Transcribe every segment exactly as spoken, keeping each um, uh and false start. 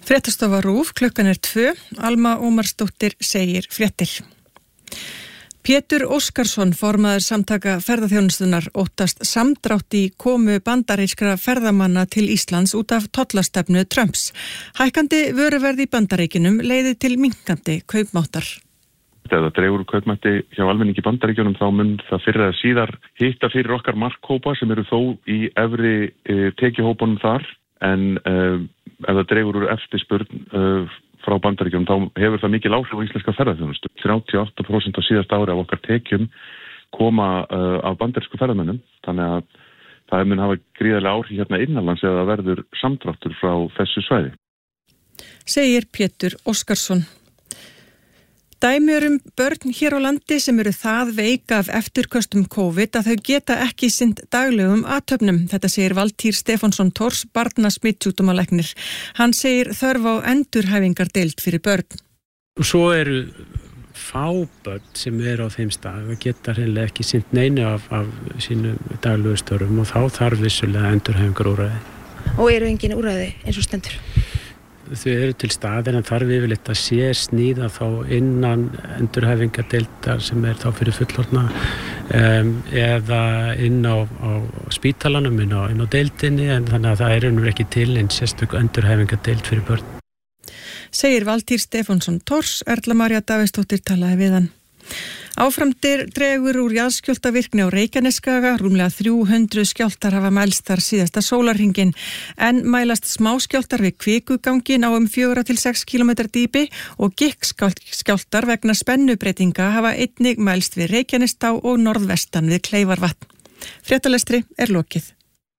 Fréttastofa RÚV, klukkan er tvö, Alma Ómarsdóttir segir fréttir. Pétur Óskarsson, formaður samtaka ferðaþjónustunnar, óttast samdrátt í komu bandarískra ferðamanna til Íslands út af tollastefnu Trumps. Hækkandi vöruverð í Bandaríkjunum leiði til minnkandi kaupmáttar. Þegar það dregur kaupmætti hjá almenningi í Bandaríkjunum þá mun það fyrir að síðar hitta fyrir okkar markhópa sem eru þó í efri e, tekjuhópunum þar en e, ef það dregur úr eftirspurn e, frá Bandaríkjunum þá hefur það mikil áhrif á íslenska ferðaþjónustu. þrjátíu og átta prósent á síðasta ári af okkar tekjum koma uh, af bandarísku ferðamönnum, þannig að það mun hafa gríðarlega áhrif hérna innanlands eða það verður samdráttur frá þessu svæði. Segir Pétur Óskarsson. Dæmi um börn hér á landi sem eru það veika af eftirköstum COVID að þau geta ekki sinnt daglegum athöfnum. Þetta segir Valtýr Stefánsson Thors, barnasmittsjúkdómalæknir. Hann segir þörf á endurhæfingardeild fyrir börn. Svo eru fá börn sem eru á þeim stað og geta hreinlega ekki sinnt neinu af, af sínum daglegu störfum og þá þarf vissulega endurhæfingarúrræði. Og eru engin úrræði eins og stendur? Þau eru til staðir en þarf yfirleitt að sé sníða þá innan endurhæfingardeildar sem er þá fyrir fullorðna um, eða inn á, á spítalanum, inn á, inn á deildinni en þannig að það er einhver ekki til en sérstök endurhæfingardeild fyrir börn. Segir Valtýr Stefánsson Thors, Erla María Davíðsdóttir talaði við hann. Áframdir dregur úr jarðskjálftavirkni á Reykjanesskaga, rúmlega þrjú hundruð skjálftar hafa mælst þar síðasta sólarhringinn, en mælast smáskjálftar við Kvikuganginn á um fjögurra til sex kílómetra dýpi og gikkskjálftar vegna spennubreitinga hafa einnig mælst við Reykjanestá og norðvestan við Kleifarvatn. Fréttalestri er lokið.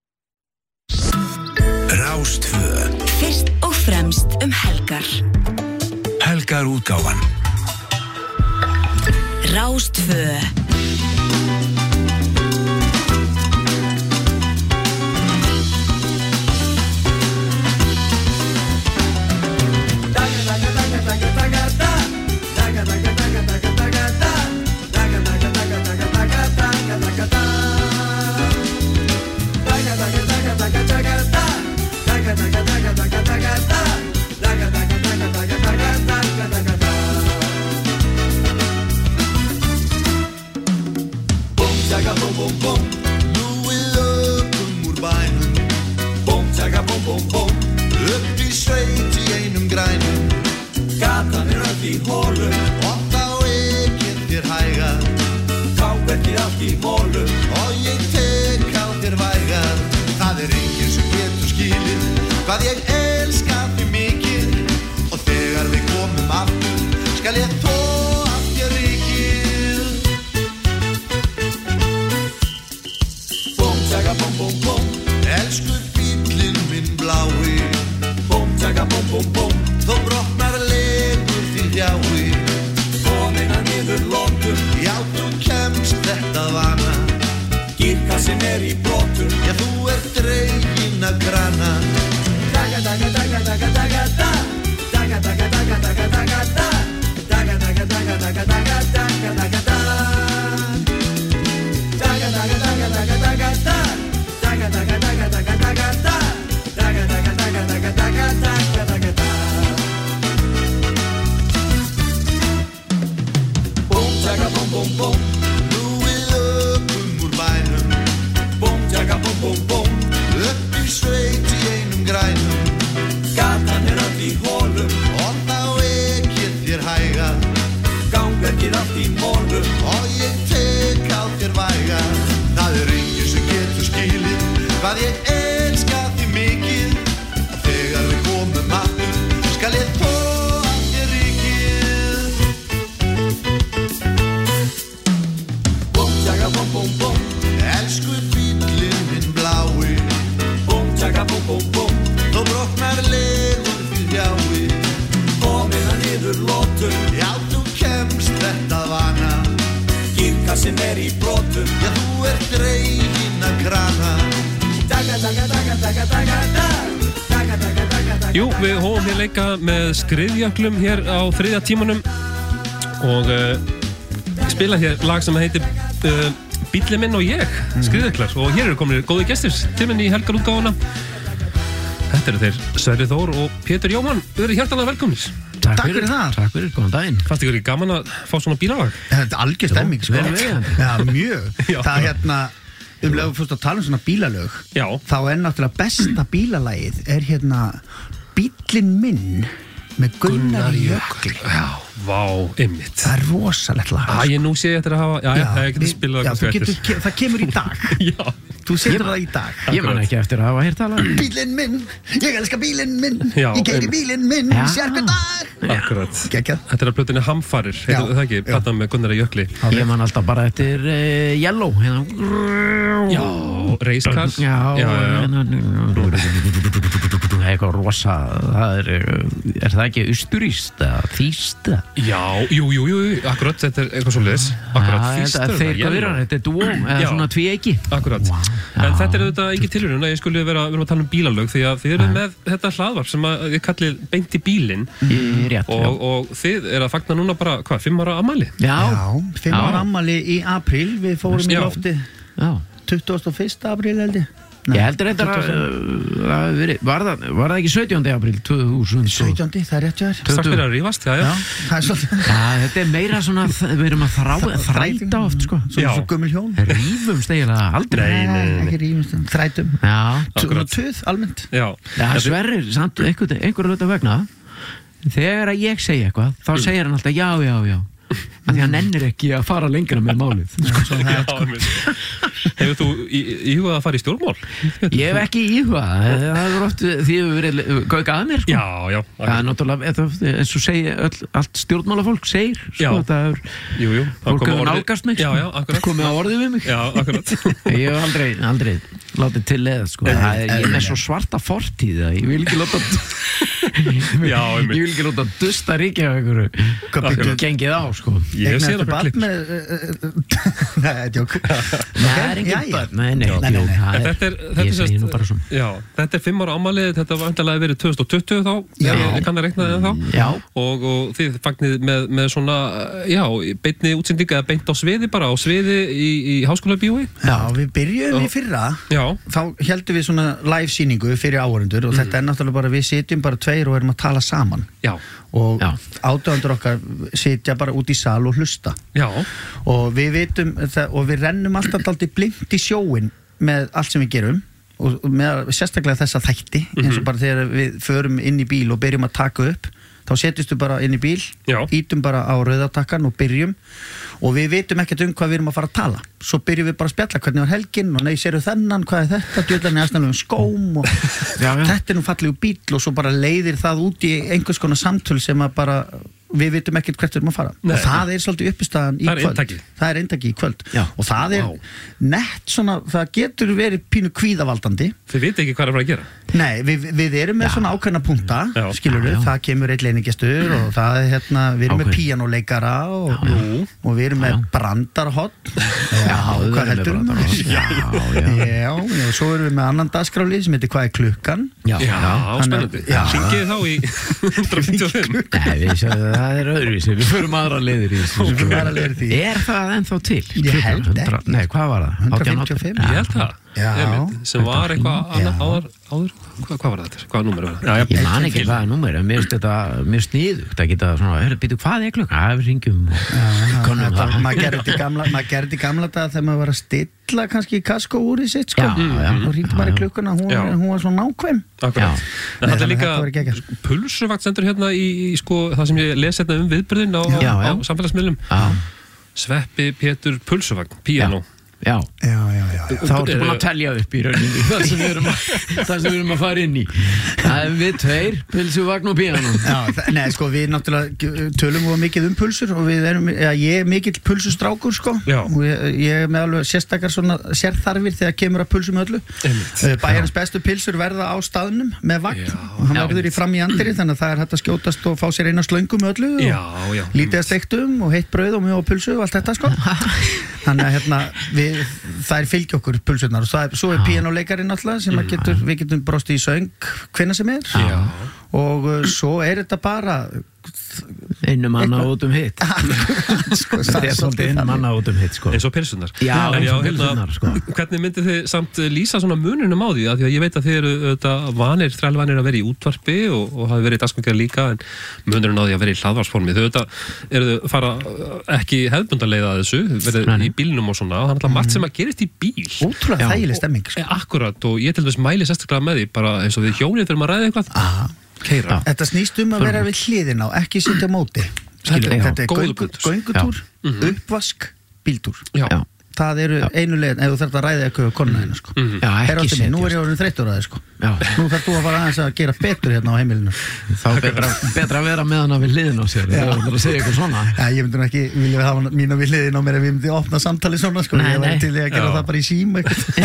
Rástvö. Fyrst og fremst um helgar. Helgar útgáfan. Rástvö. Gatan er öll í hólum og þá ekið þér hæga. Káverkið allt í mólum og ég tek á þér væga. Það er enginn sem getur skilið hvað ég elska þig mikið og þegar við komum aftur skal ég þó að þér rikið. Búm, tjaka, búm, búm, búm. Elsku bíllinn minn blái. Búm, tjaka, búm, búm, búm. Þó brotnar legur því hjái. Komin að niður lótum. Já, þú kemst þetta vana. Gírkassin er í brotum. Já, þú ert dregin að grana. Daga, daga, daga, daga, daga, da. Daga, daga, daga, daga, daga, da. Daga, daga, daga, daga, daga, daga, daga, da. Daga, daga, daga, daga, daga, da. Daga, daga, daga, daga, daga, da. Daga, daga, daga, daga, daga, daga, daga, da. Tjaka, búm, búm, búm. Nú við löpum úr bænum. Búm, tjaka, búm, búm, búm. Upp í sveit í einum grænum. Gatan er öll í hólum og þá ekið þér hæga. Gangverkið allt í mólum og ég tek á þér væga. Það er enginn sem getur skilið hvað ég elska þig mikið og þegar við komum aftur skal ég þó að þér rikið. Búm, búm, búm. Elsku bíllinn minn blái. Búm, tjaka, búm, búm, búm. Þó brotnar legur því hjái. Komin að niður lótum. Já, þú kemst þetta vana. Gírkassin er í brotum. Já, þú ert dregin að grana. Daga, daga, daga, daga, daga, da. Daga, daga, daga, daga. Jú, við hófum hér leika með skriðjöklum hér á þriðja tímanum og uh, spila hér lag sem heitir uh, Bíllinn minn og ég, skriðjöklar og hér eru komin góði gestir til minn í helgarútgáfuna. Þetta Þetta eru þeir Sverrir Þór og Pétur Jóhann. Verið hjartanlega velkomnir. Takk fyrir það. Takk fyrir, góðan daginn. Fannst ykkur ekki gaman að fá svona bílalag? Þetta er algjör stemming, sko. Vel við. Já, mjög. Já. Það er hérna, um leið fyrst að tala um svona bílalög. Já. Þá er náttúrulega besta bílalagið er hérna Bíllinn minn með Gunnar Jökli. Já, vá, einmitt. Það er rosalegt lag. Æ, ég nú sé ég eftir að hafa, já, já, ég geti spilað já, þú getur, það kemur í dag. Já. Þú setur það í dag. Ég man ekki eftir að hafa heyrt tala. Bíllinn minn, ég elska bíllinn minn, Já, ég keyri einmitt. bíllinn minn, Já. sérku dag. Akkurat. Geggjað. Þetta er að plötunni Hamfarir, heitir það ekki, platan með Gunnar Jökli. Ég man alltaf bara eftir uh, Yellow hérna. Já, Racecar. Já, já, já. Það er eitthvað rosa. Það er, er það ekki austurískt eða þýst? Já, jú, jú, jú, akkurat, þetta er eitthvað svo liðs. Akkurat, þýstur. Þeir gaurar, þetta er dúó, eða Já. svona tví-eiki. Akkurat, en þetta er auðvitað ekki tilhörun að ég skulle vera, við erum að tala um bílalög því að þið eru með þetta hlaðvarp sem að þið kallið beint í bílinn Rétt, og, og þið er að fagna núna bara, hvað, fimm ára afmæli? Já, Já, fimm ára afmæli í apríl, við fórum í Já. lofti já. tuttugasta og fyrsta apríl held ég. Ég heldur þetta að, að verið, var, það, var það ekki sautjánda apríl tvö þúsund? sautjándi, það er rétt hjá þér. Strax fyrir að rífast, já, já. Já, það er svolítið. Já, þetta er meira svona, við erum að þrá, þræta oft, sko. Svona Já. svo gömul hjón. Rífumst eiginlega aldrei. Nei, nei, nei. Ekki rífumst, þrætum. Já, Svona töð, almennt. Já, Já, Sverrir, samt einhver, einhver hluta vegna, þegar að ég segi eitthvað, þá segir hann alltaf já, já, já. Af því hann nennir ekki að fara lengra með málið. Svo það er já, einmitt. Hefur þú í, íhugað að fara í stjórnmál? Ég hef ekki íhugað, það er oft, því hefur verið gauka að mér, sko. Já, já. Það er náttúrulega, eins og segi, öll, allt stjórnmálafólk segir, Já. sko, það er, Jú, jú. þá fólk koma hefur orðið- nálgast mig, Já, sko. já, akkurat. Komið á orðið við mig. Já, akkurat. Ég hef aldrei, aldrei látið til leða, sko. Það er, ég er með svo svarta fortíð að ég vil ekki láta, Já, einmitt. ég vil ekki láta dusta ríkja af einhverju, Hvað gengið á, sko. Ég hef séð Eignaðistu okkur barn klipp. með, uh, Nei, djók. Nei, það er Já, engin já. börn, nei, nei, Nei, nei, jú, nei. það En er, þetta er, þetta ég er segi nú bara svona. já, þetta er fimm ára afmælið, þetta var vantarlega verið tvö þúsund og tuttugu þá, Já. ég kann að reikna það þá, Já. og, og þið fagnið með, með svona, já, beinni útsendinga eða beint á sviði bara, á sviði í, í háskólabíói. Já, við byrjuðum í fyrra. Já, Þá heldum við svona live sýningu fyrir áhorfendur og þetta er náttúrulega bara, við sitjum bara tveir og erum að tala saman. já, Og Já. átöfundur okkar sitja bara út í sal og hlusta. já, Og við vitum það, og við rennum alltaf dálítið blint í sjóin með allt sem við gerum og og með sérstaklega þessa þætti eins og bara þegar við förum inn í bíl og byrjum að taka upp, þá setjumst við bara inn í bíl, Já. ítum bara á rauðatakkan og byrjum og við vitum ekkert um hvað við erum að fara að tala, svo byrjum við bara að spjalla hvernig var helgin og nei, séru þennan, hvað er þetta, djöðlan er aðstæðanlegum skóm og Já, já. þetta er nú fallegu bíl og svo bara leiðir það út í einhvers konar samtöl sem að bara við vitum ekkert hvert við erum að fara Nei. og það er svolítið uppistaðan í Það er kvöld inntakið. það er eintakið í kvöld Já. og það er Vá. nett svona, það getur verið pínu kvíðavaldandi. þið viti ekki hvað er að fara að gera. Nei, við, við erum með svona ákveðna punta, Já. skilur við, Já, já. það kemur eitt leinigestur og það er hérna, við erum með Ákveðin. píanóleikara og, Nú. og við erum með Já. brandarhott. Já, við hvað erum með heldur um brandarhorn. Já, já. Já, og svo erum við með annan dagskráli sem heitir Hvað er klukkan? Já, Já, já. spennandi. Já. Hringið þá í hundrað fimmtíu og fimm. Nei, við séum, það er öðruvísi, við förum aðra leiðir í þessu. Við förum aðra leiðir í því. Er það ennþá til? Ég held Klukkan ekki. Nei, hvað var það? hundrað fimmtíu og fimm. Ég held það. Já. Einmitt, sem var eitthvað Já. annað áður, áður, hvað, hvað var þetta? Hvaða númer var það? Já, Ég man ekki hvað er númer, en mér finnst þetta mjög sniðugt að geta svona, hörru, býtu, hvað er klukkan? Það er við ringjum og konum Þetta- það. maður gerði þetta í gamla, maður gerði þetta í gamla dag þegar maður var að stilla kannski kasko úr í sitt sko. Já, já. og ringdi bara í klukkuna, hún, Já. hún var svo nákvæm. Akkurat. Já. En Nei, þetta er þannig líka þetta var geggjað. pulsuvakt sendur hérna í, í sko, það sem ég les hérna um viðbyrðin á, Já, á, já. á samfélagsmiðlum. Já, Sveppi Pétur pulsuvagn, píanó. já. Já, já, já, já. Þá ertu búin að telja upp í rauninni það sem við erum að, það sem við erum að fara inn í. Það er við tveir, pilsuvagn og píanó. Já, það- nei, sko, við náttúrulega tölum við mikið um pulsur og við erum, ja, ég er mikill pulsustrákur, sko, Já. og ég, ég er með alveg sérstakar svona sérþarfir þegar kemur að pulsum öllu. Einmitt. Bæjarins bestu pilsur verða á staðnum með vagn Já. og hann Já. verður í fram í andiri, þannig að það er hægt að skjótast og fá sér eina slöngu með öllu Já, og já. lítið að steiktum og heitt brauð og mjög og pulsu og allt þetta, sko. Þannig að hérna, við, það er fylgja okkur pulsurnar og það er, svo er píanóleikarinn alltaf sem að getur, við getum brosti í söng hvenær sem er. Já. og uh, svo er þetta bara einu manna út um hitt sko, þetta er svolítið einu manna út um hitt sko. eins og pilsunar já, en eins já, og pilsunar sko. Hvernig myndið þið samt lýsa svona mununum á því að því að ég veit að þið eru þetta, vanir, þrælvanir að vera í útvarpi og, og hafi verið í dagskvæmlega líka en munurinn á því að vera í hlaðvarsformi þau þetta, eru þau fara ekki hefðbundarleiða að þessu, verið Nei. Í bílnum og svona, þannig að margt sem að gerist í bíl ótrúlega þægileg stemming sko. Akkurat og ég til þess mæli sérstaklega með því bara eins og við hjólið fyrir maður ræði eitthvað Keira. Þetta snýst um að vera við hliðina og ekki sitja á móti Skilur, þetta, þetta er göngu, göngutúr, uppvask, bíltúr já. Það eru já. Einu leið ef þú þarf að ræða eitthvað á konuna hérna sko. mm-hmm. Já, ekki setja Nú er ég orðin þreyttur á það sko. Nú þarf þú að fara aðeins að gera betur hérna á heimilinu Þá betra, betra að vera með hana við hliðina á sér Það er að segja eitthvað svona Já, ég myndi nú ekki vilja hafa mína við hliðina á mér ef ég myndi opna samtali svona sko. Nei, Ég var nei. til að gera já. Það bara í sím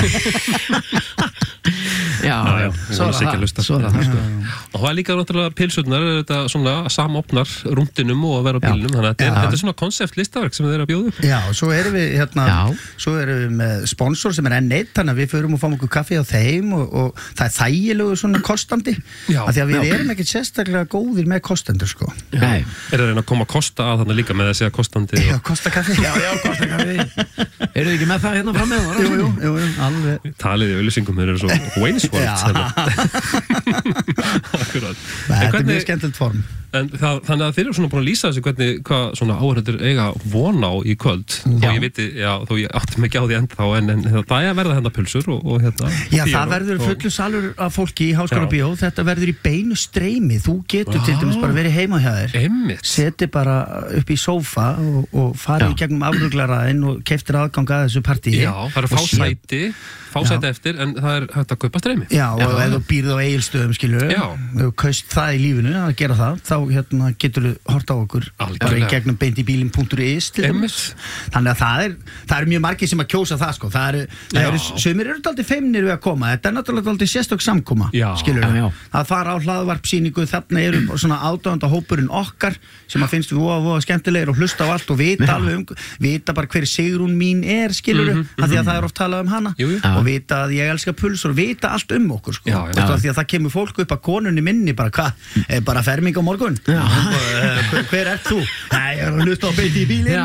Já, já, svo er það, svo er það sko. Og það er líka náttúrulega pilsurnar þetta svona samopnar rúndinum og að vera á bílnum þannig að þetta er, þetta er svona konsept listaverk sem þeir eru að bjóða upp Já, svo erum við hérna svo erum við með sponsor sem er enn eitt þannig að við förum og fáum okkur kaffi á þeim og, og það er þægilegu svona kostandi já, af því að við já. Erum ekkert sérstaklega góðir með kostendur sko Nei. Er það reyna að koma að kosta að þannig líka með að segja kostandi Já, kosta kaffi Já, já, kosta kaffi Eru þið ekki með það hérna fram með það? Jú, jú, jú, jú, alveg Talið í auðlýsingum þeir eru svo Wayne's Akkurat Þetta er mjög skemmtilegt form En það, þannig að þeir eru svona búin að lýsa þessu hvernig hvað svona áhörður eiga von á í kvöld Já. og ég viti, já, þó ég átti mig ekki á því ennþá en, en það er að verða hérna pulsur og, og hérna Já, það verður fullu salur af fólki í Háskóla Bíó þetta verður í beinu streymi þú getur ah. til dæmis bara verið heima hjá þér seti bara upp í sófa og, og farið í gegnum afruglaræðin og keyptir aðgang að þessu partíi Já, það eru fá sæti fá sæti eftir en það er hægt að kaupa streymi Já, og Já. Ef þú býrð á Egilsstöðum skilur ef þú kaust það í lífinu að gera það þá hérna, getur þú hort á okkur Algjörlega. bara í gegnum beintibílin punktur is til dæmis þannig að það er, það er mjög margir sem að kjósa það sko það eru, það eru sumir eru dálítið feimnir við að koma þetta er náttúrulega dálítið sérstök samkoma skilur við, að fara á hlaðvarpsýningu þarna eru svona ádáðanda hópurinn okkar sem að finnst við voða, voða skemmtilegir og hlusta á allt og vita Já. Alveg um vita bara hver Sigrún mín er skilur við, mm -hmm. að því að það er oft talað um hana jú, jú. Og vita að ég elska pulsur og vita allt um okkur sko, já, já. Því að það kemur fólk upp að konunni minni bara hvað, er bara ferming á morgun hver, hver er þú? Nei, ég er að hlusta á beiti í bílinn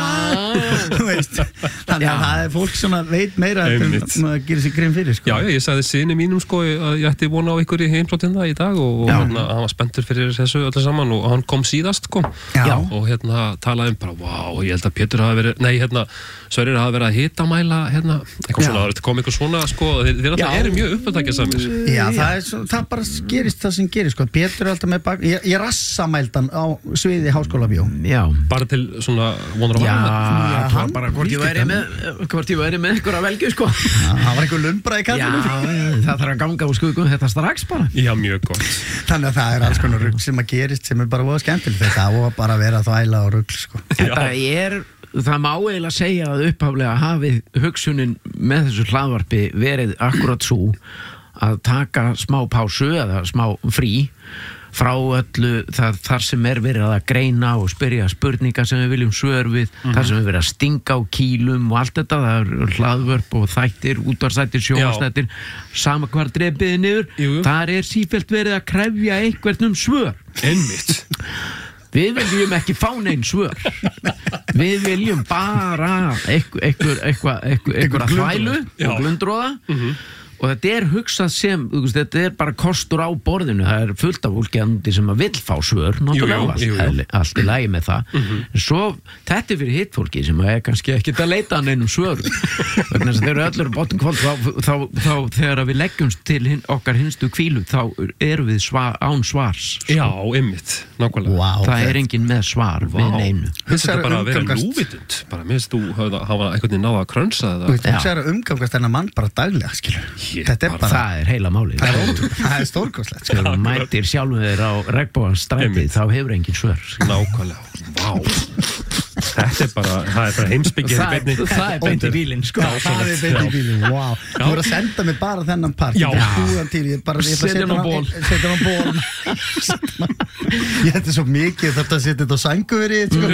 þannig að það er fólk sem veit meira en að gera sér grein fyrir sko. Já, já, ég sagði syni mínum sko að ég ætti vona á ykkur í heimsóttina í dag og, og hérna, hann var spenntur fyrir þessu öllu saman og hann kom síðast sko já. Og hérna talaði um bara, wow, ég held að Pétur hafi verið, nei, hérna Sverrir hafi verið að hitamæla hérna, eitthvað já. Svona, kom eitthvað svona sko, þeir, þeir alltaf eru mjög uppátækja samir Já, það er svo, það bara gerist það sem gerist sko, Pétur er alltaf með bak, ég, ég rassamældan á sviði Háskóla Bíó Já. Bara til svona vonar Já, já hann bara hvort ég væri með hvort ég væri með einhverja velgju sko Já, það var einhver lumbra í kallinu Já, það þarf að ganga á skugum þetta strax bara Já, mjög gott Þannig að það er alls konar rugl sem að gerist sem er bara voða skemmtilegt þetta á að bara vera þvæla og rugl sko Þetta er Það má eiginlega segja að upphaflega hafi hugsunin með þessu hlaðvarpi verið akkurat svo að taka smá pásu eða smá frí frá öllu það, þar sem er verið að greina og spyrja spurningar sem við viljum svör við, mm-hmm. þar sem við verið að stinga á kýlum og allt þetta, það er hlaðvörp og þættir, útvarstættir, sjónvarstættir sama hvar drepiði niður jú, jú. Þar er sífellt verið að krefja einhvern um svör Einmitt Við viljum ekki fá neinn svör Við viljum bara einhver einhver þvælu og glundróða mm-hmm. og þetta er hugsað sem veist, þetta er bara kostur á borðinu það er fullt af fólki sem að vill fá svör náttúrulega jú, jú, jú. Allt í lagi með það mm-hmm. en svo þetta er fyrir hitt fólki sem er kannski ekkert að leita hann einum svör vegna þess að þeir eru öllur botnkvöld þá, þá, þá þegar við leggjumst til hin, okkar hinstu kvílu þá erum við svar, án svars Já, ymmit, nákvæmlega wow, það er enginn með svar wow. við neinu Þetta er bara að vera lúvitund bara minnst þú hafa einhvern veginn náða að krönsa þetta Það er að umgangast þennan mann bara daglega skilur Þetta er bara, það er heila máli Það er, er stórkostlegt Þegar þú mætir sjálfum þeir á regnbogastræti þá hefur engin svör Nákvæmlega, vá Þetta er bara, það er bara heimsbyggir Það er beint í bílinn sko Það er beint í bílinn, wow Þú voru að senda mig bara þennan part Já Setja hann á ból Setja hann á ból Ég þetta svo mikið þarf að setja þetta á sænguveri sko.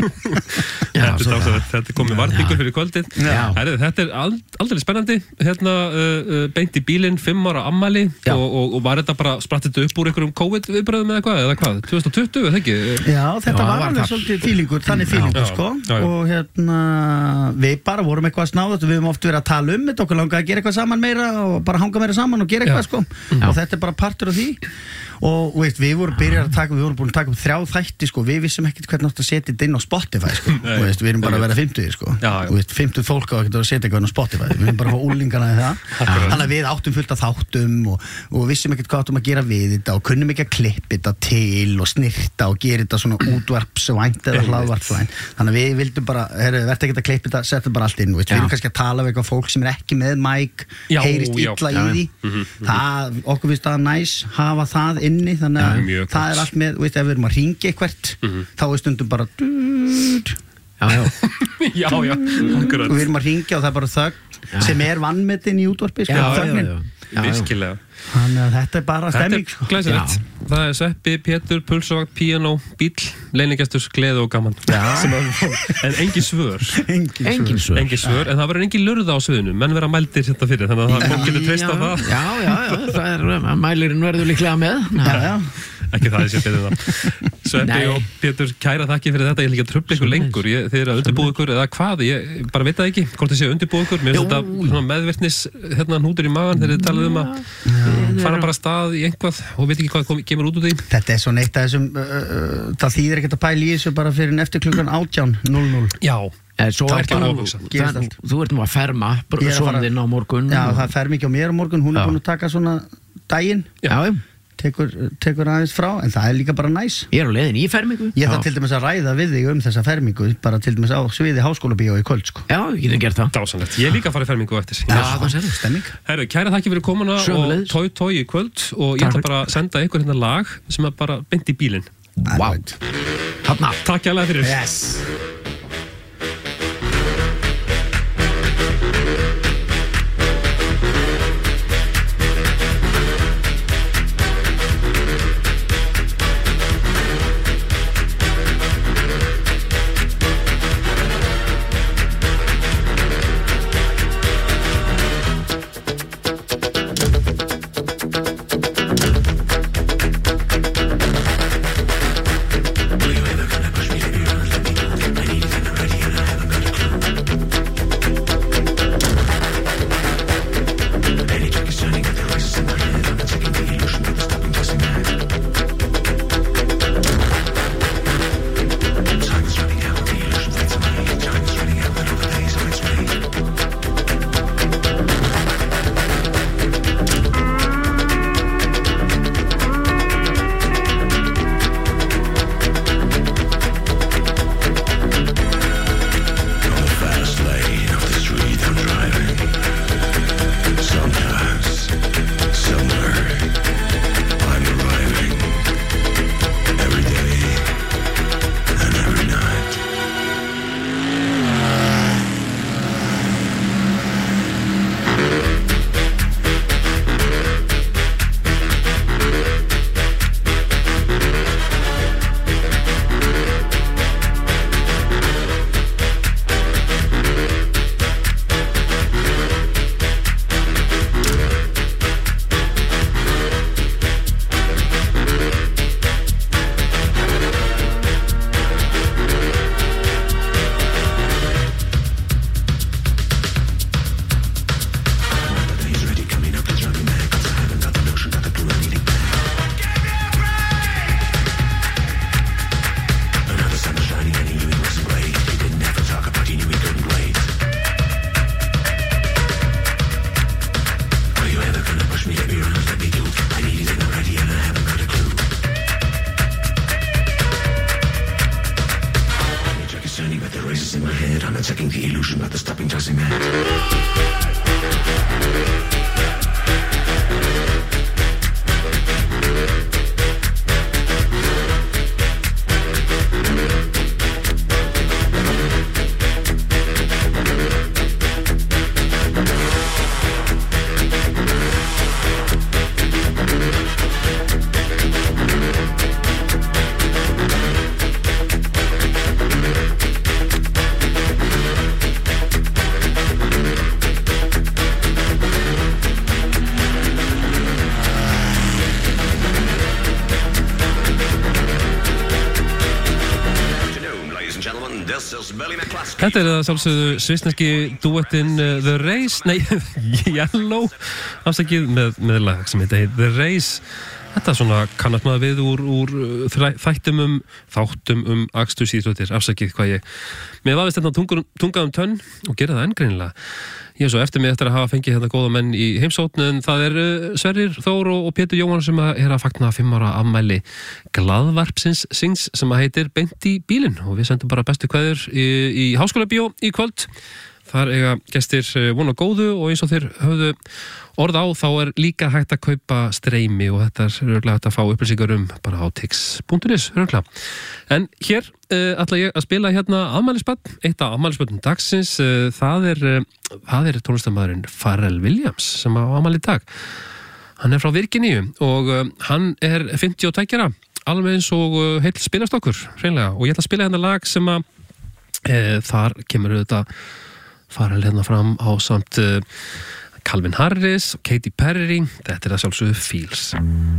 Já, þetta, er ástæð, þetta er komið varningur fyrir kvöldið. Herri, þetta er aldrei spennandi hérna, uh, beint í bílinn, fimm ára ammæli og, og, og var þetta bara sprattið upp úr einhverjum COVID-viðbröðum eða hvað, eða hvað, tvö þúsund og tuttugu, eða ekki? Já, þetta já, var alveg svolítið fílingur, þannig fílingur sko já, já. Og hérna, við bara vorum eitthvað snáðast og við höfum oft verið að tala um þetta, okkur langaði að gera eitthvað saman meira og bara hanga meira saman og gera eitthvað já. Sko já. Og þetta er bara partur af því og veist, við vorum byrjað að taka, við vorum búin að taka upp þrjá þætti sko, við vissum ekkert hvernig átt að setja þetta inn á Spotify sko, og veist, við erum bara að vera fimmtugir sko, já, já. Og veist, fimmtug fólk á að geta að setja eitthvað inn á Spotify, við erum bara að fá úlingana í það, þannig að við áttum fullt af þáttum og, og vissum ekkert hvað áttum að gera við þetta og kunnum ekki að klippa þetta til og snirta og gera þetta svona útvarpsvænt eða hlaðvarpsvænt, þannig að við vildum bara, herru, verður ekkert að klippa þetta, setja bara allt inn, veist, við erum kannski að tala við eitthvað fólk sem er ekki með mic, heyrist illa í því, það, okkur finnst það næs, hafa það inni, þannig að ja, það er allt með, veist, ef við erum að hringja eitthvert, mm-hmm. þá er stundum bara dúd, já, já, já, já, akkurat. Og við erum að hringja og það er bara þögn sem er vannmetin í útvarpi, sko, þögnin. Virkilega. Þannig að þetta er bara stemming. Þetta er glæsilegt. Það er Sveppi, Pétur, Pulsvagn, Piano, Bíll, leinigestur, gleði og gaman. En engin svör. Engin svör. Engin svör, en það verður engin lurða á sviðinu. Menn vera mældir þetta fyrir, þannig að það fólk getur treyst á það. Já, já, já, það er, mælirinn verður líklega með. Já, já. Ekki það, ég sé betur það. Sveppi og Pétur, kæra þakki fyrir þetta. Ég vil ekki að trufla ykkur lengur. Ég, þið eru að undirbúa ykkur eða hvað, ég bara veit það ekki hvort þið séu að undirbúa ykkur. Mér finnst þetta meðvirtnis hérna hnútur í magan þegar þið talið um að fara bara stað í einhvað og veit ekki hvað kom, kemur út úr því. Þetta er svona eitt af þessum uh, uh, það þýðir ekkert að pæla í þessu bara fyrir eftir klukkan átján núll núll. Já. Svo er þú, það, þú ert nú að ferma soninn þinn á morgun. Já, það fer mikið á mér á morgun, hún er búin að taka svona daginn. Já. Tekur, tekur aðeins frá, en það er líka bara næs. Ég er á leiðin í fermingu. Ég þarf til dæmis að ræða við þig um þessa fermingu, bara til dæmis á sviði Háskólabíó í kvöld, sko. Já, ég getur gert það. Dásanlegt. Ég er líka að fara í fermingu eftir. Já, það er stemming. Herru, kæra þakki fyrir komuna og tói tói í kvöld og ég ætla bara að senda ykkur hérna lag sem er bara beint í bílinn. Vá. Þarna. Takk hérlega fyrir. Yes. checking the illusion, but the stopping doesn't matter. Þetta er það sjálfsögðu svissneski duettinn uh, The Race, nei, Yellow, afsakið með, með lag sem heitir The Race. Þetta er svona kannast maður við úr, úr þættum um, þáttum um akstursíþróttir, afsakið hvað ég með vafist þetta tunga um tönn og gera það enn greinilega. Ég er svo eftir mig eftir að hafa fengið þetta góða menn í heimsókn, en það er Sverrir Þór og, og Pétur Jóhann sem er að fagna fimm ára afmæli glaðvarpsins síns sem að heitir Beint í bílinn, og við sendum bara bestu kveður í, í Háskólabíó í kvöld. Þar eiga gestir von og góðu, og eins og þeir höfðu orð á þá er líka hægt að kaupa streymi, og þetta er röglega hægt að fá upplýsingar um bara á tix punktur is röglega. En hér uh, ætla ég að spila hérna afmælisbarn, eitt af afmælisbörnum dagsins, uh, það er, uh, það er tónlistarmaðurinn Pharrell Williams sem á afmæli í dag. Hann er frá Virginíu og uh, hann er fimmtíu og tveggja ára, alveg eins og uh, heill spilastokkur, hreinlega, og ég ætla að spila hérna lag sem að uh, þar kemur þetta Pharrell hérna fram á samt uh, Calvin Harris og Katy Perry. Þetta er að sjálfsögðu Feels.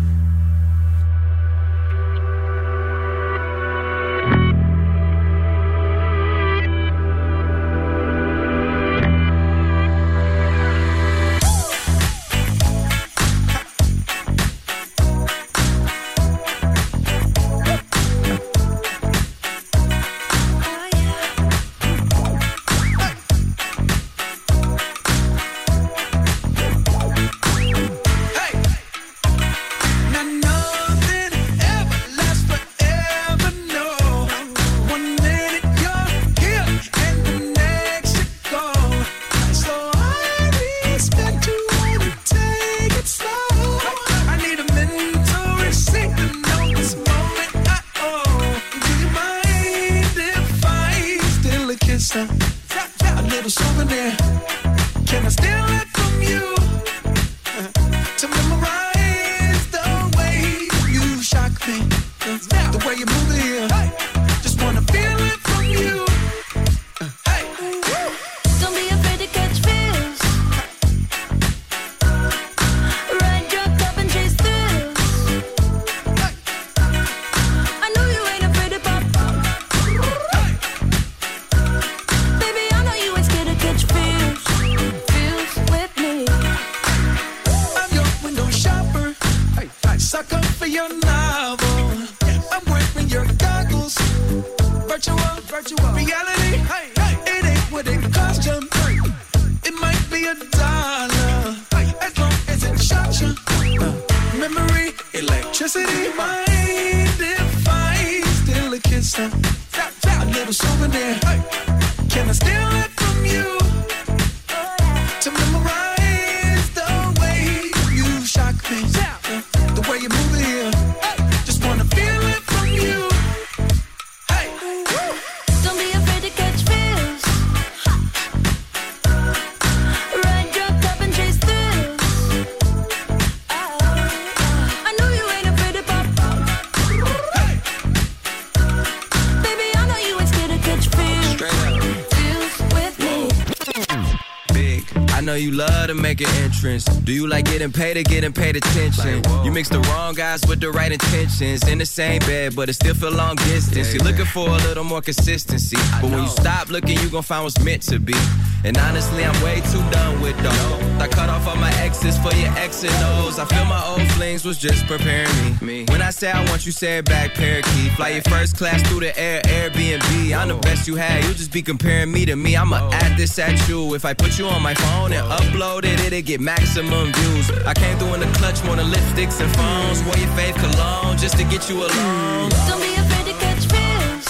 Do you like getting paid or getting paid attention? Like, you mix the wrong guys with the right intentions. In the same bed, but it still feel long distance. Yeah, You're yeah. looking for a little more consistency. I but know. When you stop looking, you gon' find what's meant to be. And honestly, I'm way too done with those. I cut off all my exes for your X and O's. I feel my old flings was just preparing me. me. When I say I want you, say it back, parakeet. Fly your first class through the air, Airbnb. I'm the best you had, you just be comparing me to me. I'ma add this at you. If I put you on my phone and upload it, it'll get maximum views. I came through in the clutch, more than lipsticks and phones. Wore your fave cologne just to get you alone. Don't be afraid to catch feels.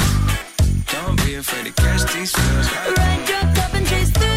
Don't be afraid to catch these feels. Ride, drop, top, and chase through.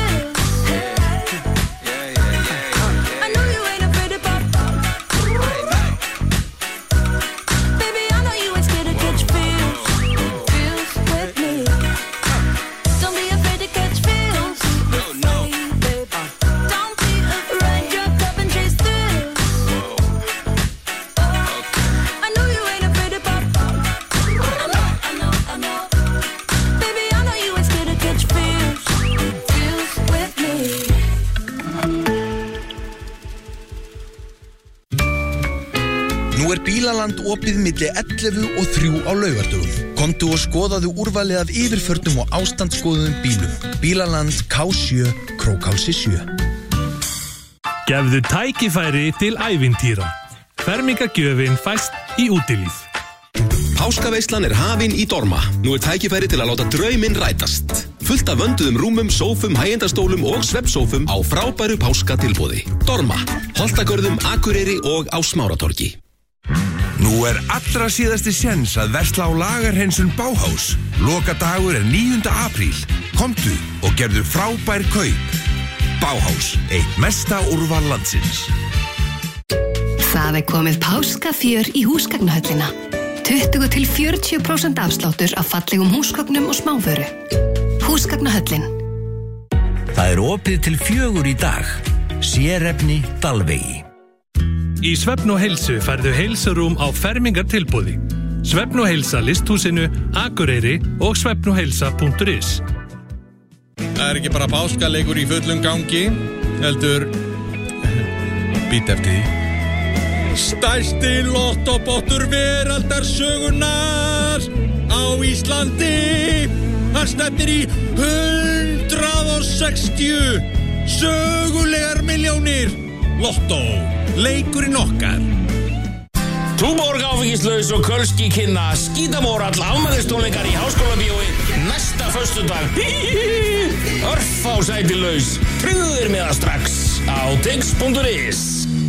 Bílaland opið milli ellefu og þrjú á laugardögum. Komdu og skoðaðu úrvalið af yfirförnum og ástandsskoðuðum bílum. Bílaland K sjö, Krókhálsi sjö. Gefðu tækifæri til ævintýra. Fermingagjöfin fæst í útilíf. Páskaveislan er hafin í Dorma. Nú er tækifæri til að láta drauminn rætast. Fullt af vönduðum rúmum, sófum, hægjendastólum og svefnsófum á frábæru páskatilboði. Dorma, Holtagörðum, Akureyri og á Smáratorgi. Nú er allra síðasti séns að versla á lagarhreinsun Bauhaus. Lokadagur er níunda apríl. Komdu og gerðu frábær kaup. Bauhaus, eitt mesta úrval landsins. Það er komið páskafjör í húsgagnahöllina. tuttugu til fjörutíu prósent afsláttur af fallegum húsgögnum og smávöru. Húsgagnahöllin. Það er opið til fjögur í dag. Sérefni Dalvegi. Í Svefn og heilsu færðu heilsurúm á fermingartilboði. Svefn og heilsa listhúsinu, Akureyri og svefn og heilsa punktur is. Það er ekki bara páskaleikur í fullum gangi, heldur být eftir því. Stærsti lottobottur veraldar sögunar á Íslandi. Hann stefnir í hundrað og sextíu sögulegar milljónir. Lottó, leikurinn okkar. Túborg áfengislaus og kölski kynna Skítamórall afmælistónleikar í Háskólabíói næsta föstudag. Örfá sæti laus. Tryggðu þér með það strax á tix punktur is.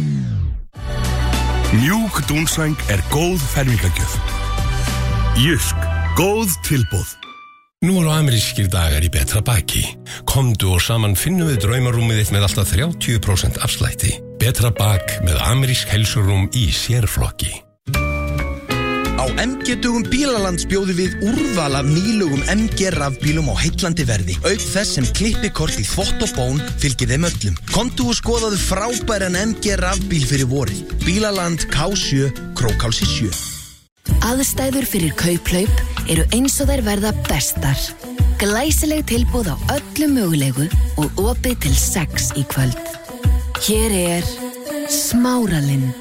Mjúk dúnsæng er góð fermingagjöf. Jysk, góð tilboð. Nú eru amerískir dagar í betra baki. Komdu og saman finnum við draumarúmið þitt með alltaf þrjátíu prósent afslætti. Betra bak með amerísk heilsurúm í sérflokki. Á M G-dögum Bílalands bjóðum við úrval af nýlegum M G rafbílum á heillandi verði. Auk þess sem klippikort í þvott og bón fylgir þeim öllum. Komdu og skoðaðu frábæran M G rafbíl fyrir vorið. Bílaland K sjö, Krókhálsi sjö. Aðstæður fyrir kauplaup eru eins og þær verða bestar. Glæsileg tilboð á öllu mögulegu og opið til sex í kvöld. Hér er Smáralind.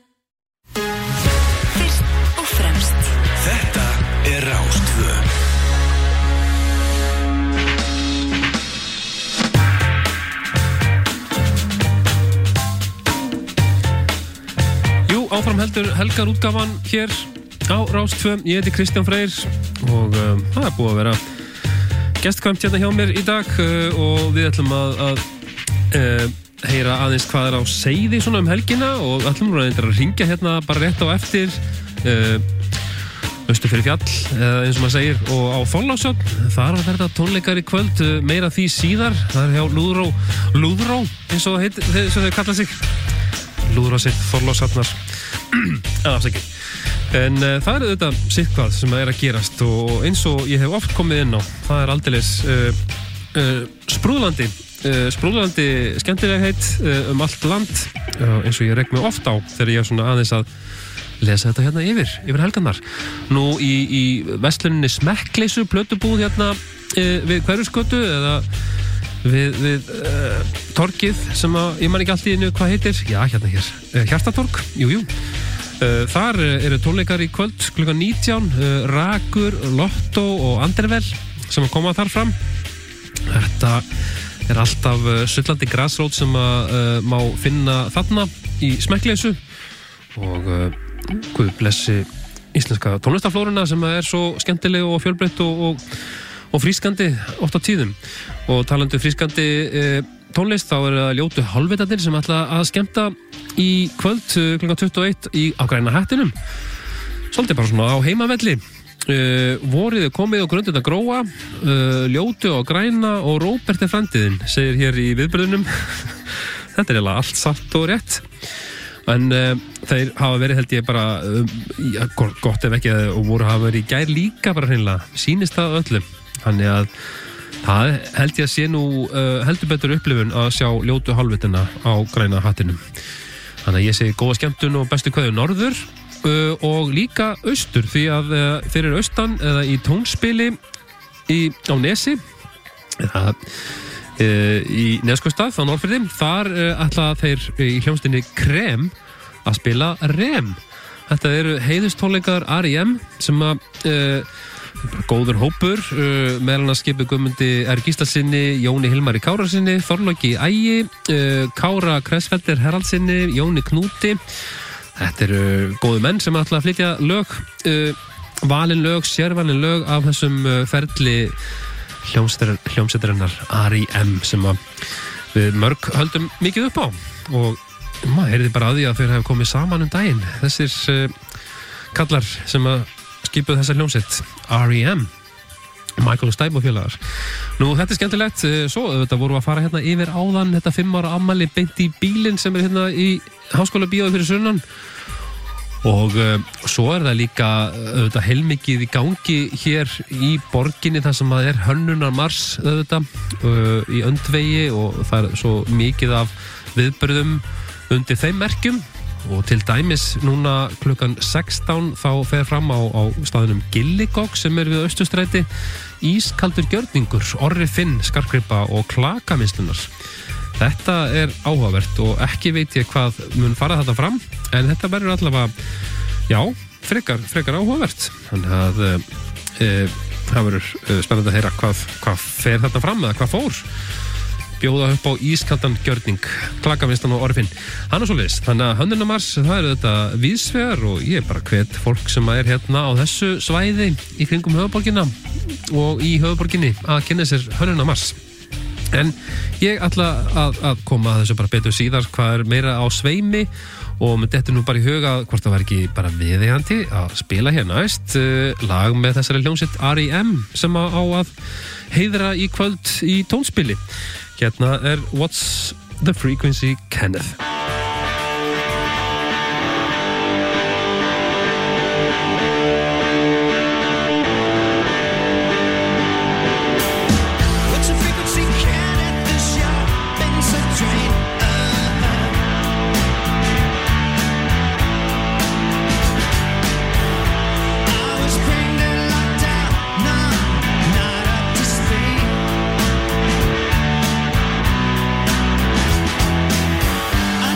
Þetta er Rás tvö. Jú, áfram heldur helgar útgáfan hér á Rás tvö. Ég heiti Kristján Freyr og um, það er búið að vera gestkvæmt hérna hjá mér í dag uh, og við ætlum að, að uh, heyra aðeins hvað er á seiði svona um helgina og ætlum að ringja hérna bara rétt á eftir uh, Östu fyrir fjall, eins og maður segir, og á Þorlákshöfn. Þar var þetta tónleikar í kvöld, meira því síðar. Það er hjá Lúðró, Lúðró, eins og heit, þau kalla sig. Lúðró sitt Þorlákshöfnar. Eða afsækir. En uh, það er auðvitað sitthvað sem er að gerast og eins og ég hef oft komið inn á, það er aldeilis uh, uh, sprúðlandi, uh, sprúðlandi skemmtilegheit uh, um allt land, uh, eins og ég rek mig oft á þegar ég er svona aðeins að lesa þetta hérna yfir, yfir helgarnar. Nú í, í versluninni Smekkleysu, plötubúð hérna e, við Hverfisgötu eða við, við e, torgið sem að, ég man ekki allt í einu hvað heitir, já hérna hér, e, Hjartatorg, jú jú. E, þar eru tónleikar í kvöld klukkan nítján, e, Rakur, Lotto og Andervel sem að koma þar fram. Þetta er alltaf sullandi grasrót sem að e, má finna þarna í Smekkleysu og e, Guð blessi íslenska tónlistaflóruna sem er svo skemmtileg og fjölbreytt og, og, og frískandi oft á tíðum. Og talandi frískandi e, tónlist, þá er það ljótu hálfvitarnir sem ætla að skemmta í kvöld klukkan tuttugu og eitt í á Græna hattinum. Svolítið bara svona á heimavelli. E, vorið er komið og grundið að gróa, e, ljótu og græna og Róbert er framtíðin, segir hér í viðbröðunum. Þetta er eiginlega allt satt og rétt. En uh, þeir hafa verið held ég bara um, ja, gott ef ekki og voru hafa verið í gær líka bara hreinlega, sýnist það öllum. Þannig að það held ég að sé nú uh, heldur betur upplifun að sjá ljótu hálfvitina á Græna hattinum. Þannig að ég segi góða skemmtun og bestu kveðju norður uh, og líka austur því að uh, þeir eru austan eða í tónspili í, á Nesi eða Uh, í Neskaupstað á Norðfirði. Þar uh, ætla þeir uh, í hljómsveitinni Krem að spila Rem. Þetta eru heiðustónleikar R E M sem að uh, góður hópur, uh, meðal annars skipuð Guðmundi R. Gíslasinni, Jóni Hilmari Kárasinni, Þorláki Ægi, uh, Kára Kressfelder Heraldsinni, Jóni Knúti. Þetta eru góðu menn sem ætla að flytja lög, uh, valin lög, sérvalin lög af þessum uh, ferli hljómsveitarinnar R E M sem að við mörg höldum mikið upp á og maður heyrði bara að því að þeir hafa komið saman um daginn, þessir uh, kallar sem að skipuð þessa hljómsveit R E M, Michael og Stipe og félagar. Nú þetta er skemmtilegt, svo þetta voru að fara hérna yfir áðan þetta fimm ára afmæli beint í bílinn sem er hérna í Háskóla bíói fyrir sunnan og uh, svo er það líka auðvitað heilmikið í gangi hér í borginni þar sem að er hönnunarmars auðvitað uh, í öndvegi og það er svo mikið af viðburðum undir þeim merkjum og til dæmis núna klukkan sextán þá fer fram á, á staðinum Gilligog sem er við Austurstræti ískaldur gjörningur, Orri Finn, Skarkripa og Klakaminslunar. Þetta er áhugavert og ekki veit ég hvað mun fara þetta fram en þetta verður allavega, já, frekar, frekar áhugavert. Þannig að e, það verður e, spennandi að heyra hvað, hvað fer þetta fram eða hvað fór. Bjóða upp á ískaldan gjörning, Klakaminslan og Orri Finn. Hann er svo liðs, þannig að hönnunarmars, það eru þetta víðsvegar og ég er bara hvet fólk sem er hérna á þessu svæði í kringum höfuborgina og í höfuborginni að kynna sér hönnunarmars. En ég ætla að, að koma að þessu bara betur síðar hvað er meira á sveimi og með þetta nú bara í huga hvort það var ekki bara viðeigandi að spila hér næst uh, lag með þessari hljómsveit R E M sem á að heiðra í kvöld í tónspili. Hérna er What's the Frequency Kenneth. I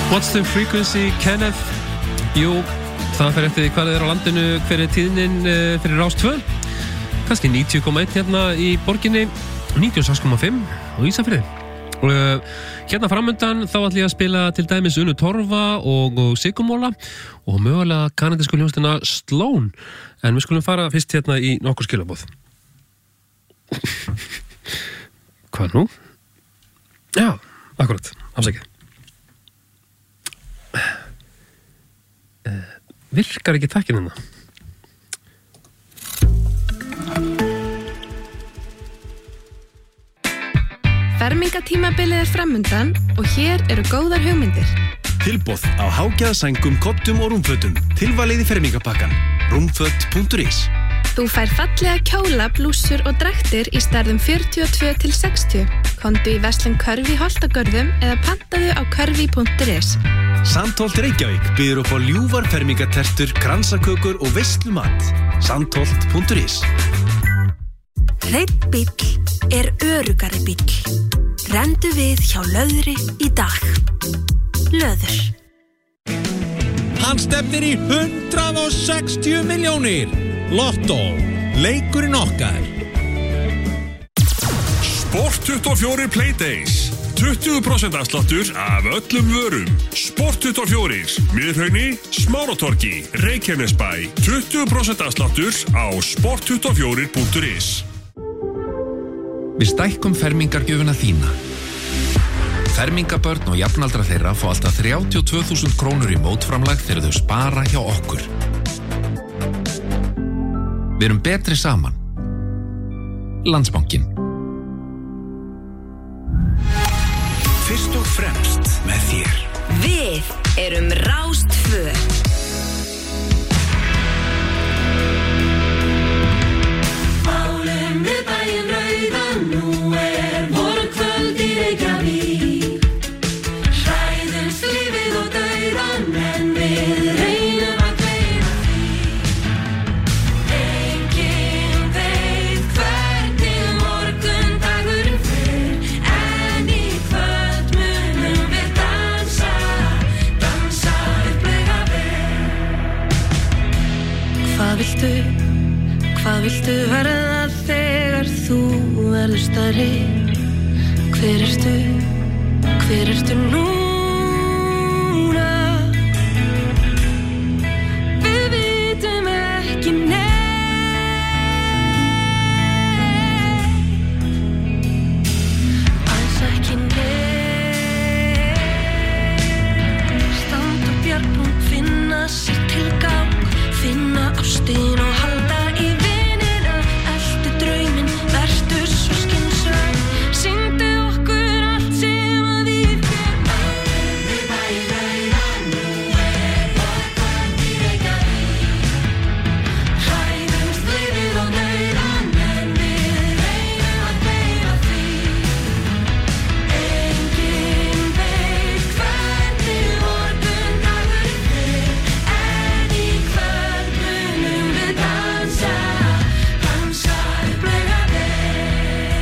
What's the frequency, Kenneth? Jú, það fer eftir hvað er á landinu, hver er tíðnin uh, fyrir Rás tvö. Kannski níutíu komma eitt hérna í borginni, níutíu og sex komma fimm á Ísafirði. Uh, hérna framundan þá ætlum ég að spila til dæmis Unu Torfa og, og Sigurmóla og mögulega kanadísku hljómsveitina Sloan. En við skulum fara fyrst hérna í nokkur skilaboð. Hvað nú? Já, akkurat, afsækið. Virkar ekki takkin hérna? Fermingatímabilið er framundan og hér eru góðar hugmyndir. Tilboð á hágjaðasængum, kottum og rúmfötum. Tilvalið í fermingapakkan. rúmföt punktur is. Þú fær fallega kjóla, blússur og draktir í stærðum fjörutíu og tvö til sextíu. Komdu í verslun Körfi í Holtagörðum eða pantaðu á körfi punktur is. Sandholt Reykjavík býður upp á ljúfar fermingatertur, kransakökur og veislumat. Sandholt punktur is. Hreinn bíll er örugari bíll. Rendu við hjá Löðri í dag. Löður. Hann stefnir í hundrað og sextíu milljónir. Lotto, leikurinn okkar. Sport tuttugu og fjögur Playdays. tuttugu prósent afsláttur af öllum vörum. Sport tuttugu og fjögur, Miðhrauni, Smáratorgi, Reykjanesbæ. tuttugu prósent afsláttur á sport tuttugu og fjögur punktur is. Við stækkum fermingargjöfuna þína. Fermingabörn og jafnaldra þeirra fá alltaf þrjátíu og tvö þúsund krónur í mótframlag þegar þau spara hjá okkur. Við erum betri saman. Landsbankinn. Fyrst og fremst með þér. Við erum Rás tvö. Málum við bæinn rauðan, nú er voru kvöld í Reykjavík. Hræðumst lífið og dauðan, en við reynum að gleyma því. Enginn veit hvernig morgundagurinn fer, en í kvöld munum við dansa, dansa upp Laugaveg. Hvað viltu, hvað viltu verða þegar þú verður stærri? Hver ertu, hver ertu núna? Við vitum ekki neitt, alls ekki neitt. Standa bjargpunkt, finna sér tilgang, finna ástin og halda í vinina. Eltu drauminn, vertu svo skynsöm, syngdu okkur allt sem að við þér. Við bæinn rauðan, nú er borgkvöld í Reykjavík. Hræðumst lífið og dauðan, en við reynum að gleyma því. Enginn veit hvernig morgundagurinn fer, en í kvöld munum við dansa, dansa upp Laugaveg.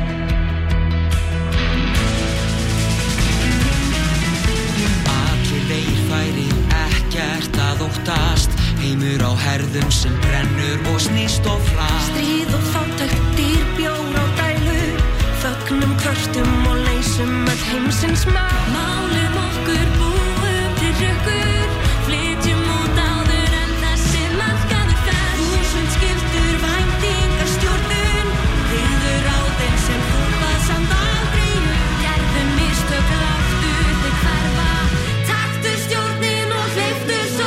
Allir vegir færir, ekkert að óttast. Heimur á herðum sem brennur og snýst og fram. Stríð og fátækt, dýr, bjór og dælu. Fögnum, kvörtum og leysum öll heimsins mál. Málum okkur, búum til rökkur. Flytjum út áður en þessi markaður fer. Þúsund skyldur, væntingar, stjórnun. Þýðu ráðin sem þú bað samt aldrei um. Gerðum mistök, láttu þig hverfa. Taktu stjórnin og hleyptu svo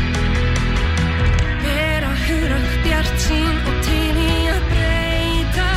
vera hugrakk, bjartsýn og til í að breyta.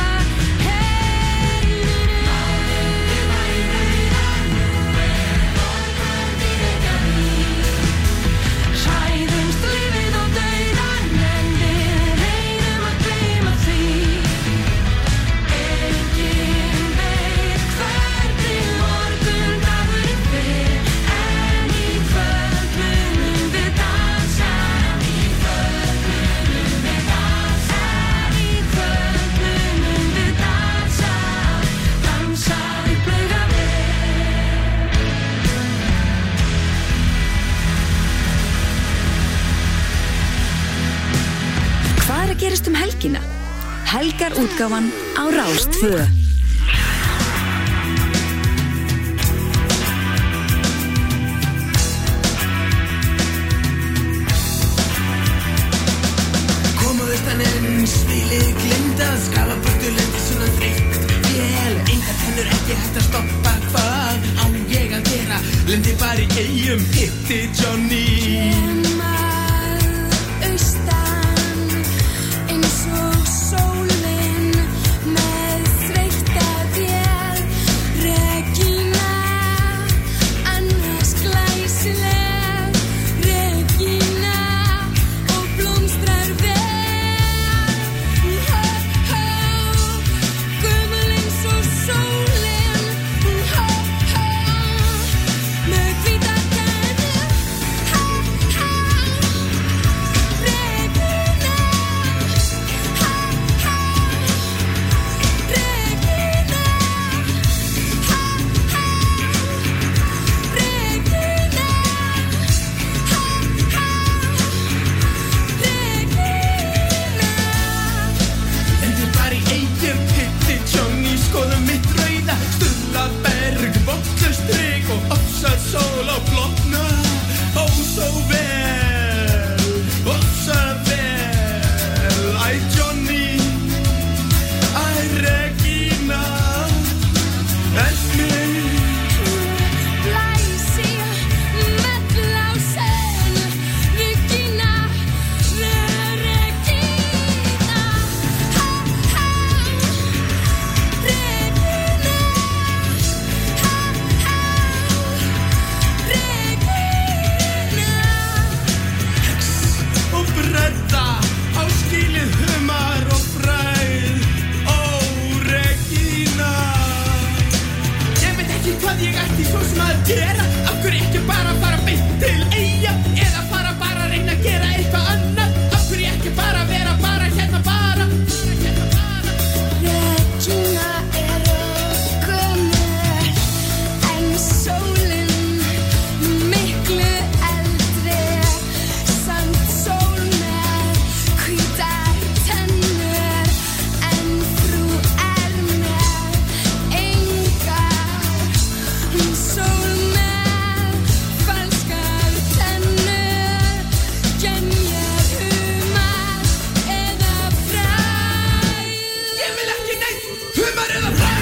ykkar útgáfan á Rás tvö. Spilið glinda, skalaburtu lendi svona þreytt vél, engar tennur ekki hægt að stoppa hvað á ég að gera, lendi bara í eigum hitti Johnny. Kemað austan eins og sólin með þreytta vél, Regína annars glæsileg, Regína og blómstrar vel. Sól á blotna, ó svo vel, ó svo vel. Æ Johnny, æ Regína, help me. Blæsi með blásen, Regína, Regína, ha ha, Regína. Redda á skilið humar og fræð, ó Regína. Ég veit ekki hvað ég ætti svo sem að gera, af hverju ekki bara fara beint til Eyja, eða fara bara að reyna að gera eitthvað annað, af hverju ekki bara vera bara hérna bara, bara hérna bara. Regína er gömul en sólin miklu eldri, samt sól með hvítar tennur, en frú er með engar, sól með falskar tennur, gemjar humar eða fræð. Ég vil ekki neitt, humar eða fræð.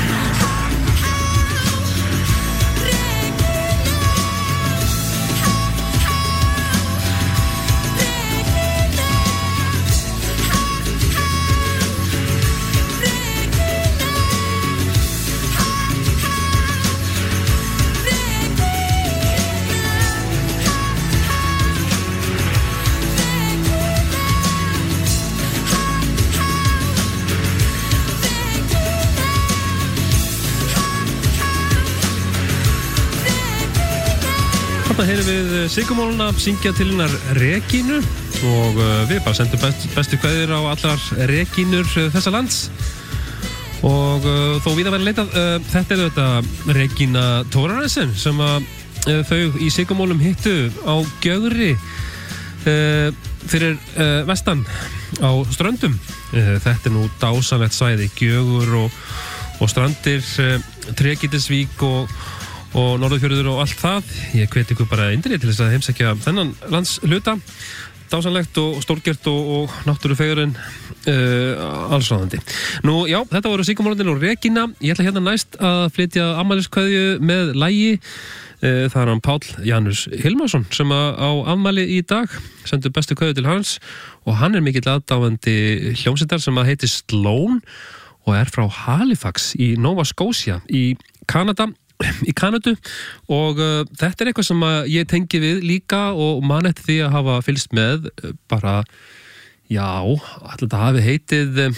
Þarna heyrum við Sigurmáluna syngja til hennar Regínu og við bara sendum best, bestu kveðjur á allar Regínur þessa lands og uh, þó víða verið leitað uh, þetta er þetta Regína Thorarensen sem að uh, þau í Sigurmálum hittu á Gjögri uh, fyrir uh, vestan á Ströndum. uh, þetta er nú dásamlegt svæði, Gjögur og, og Strandir, uh, Trékítisvík og og Norðurfjörður og allt það. Ég hveti ykkur bara indrið til þess að heimsækja þennan landshluta, dásamlegt og stórgert og, og náttúrufegurinn uh, allsráðandi. Nú já, þetta voru Sigurmálunir og Regína. Ég ætla hérna næst að flytja afmæliskveðju með lagi. uh, það er hann Páll Janus Hilmarsson sem á afmæli í dag, sendu bestu kveðju til hans og hann er mikill aðdáandi hljómsveitar sem að heiti Sloan og er frá Halifax í Nova Scotia í Kanada í Kanadu og uh, þetta er eitthvað sem að ég tengi við líka og man eftir því að hafa fylgst með uh, bara, já, alltaf þetta hafi heitið uh,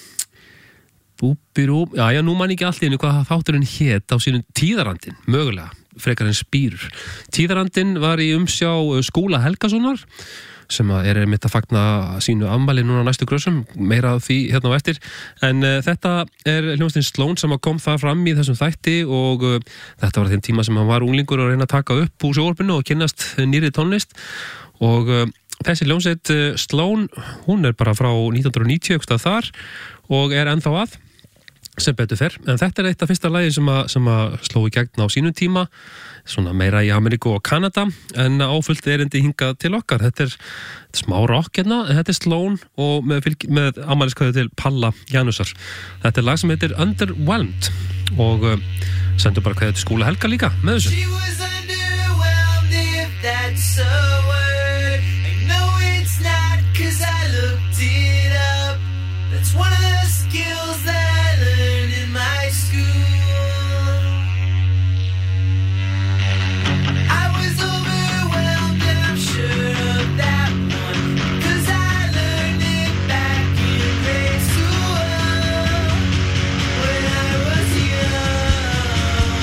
Búbirú, já, já, nú man ekki allt í hennu hvað þátturinn hét á sínum Tíðarandinn, mögulega, frekar en Spýrur. Tíðarandinn var í umsjá Skúla Helgasonar sem er einmitt að fagna sínu afmæli núna á næstu grössum, meira af því hérna á eftir, en uh, þetta er hljómsveitin Sloan sem kom það fram í þessum þætti og uh, þetta var þeim tíma sem hann var unglingur að reyna að taka upp úr sjónvarpinu og kynnast nýrri tónlist og uh, þessi hljómsveit Sloan, hún er bara frá nítján hundruð og níutíu eitthvað þar og er ennþá að sem betur fer, en þetta er eitt af fyrsta lagi sem að, sem að sló í gegn á sínum tíma, svona meira í Ameríku og Kanada, en áfullt erindi hingað til okkar. Þetta er smá rock hérna, en þetta er Sloan og með, með afmæliskveðju til Palla Janusar. Þetta er lag sem heitir Underwhelmed og uh, sendur bara kveðju til Skúla Helga líka með þessu. She was underwhelmed if that's a word. I know it's not cause I looked it up. That's one of the skills that I learned in my school. I was overwhelmed and I'm sure of that one, cause I learned it back in grade school when I was young.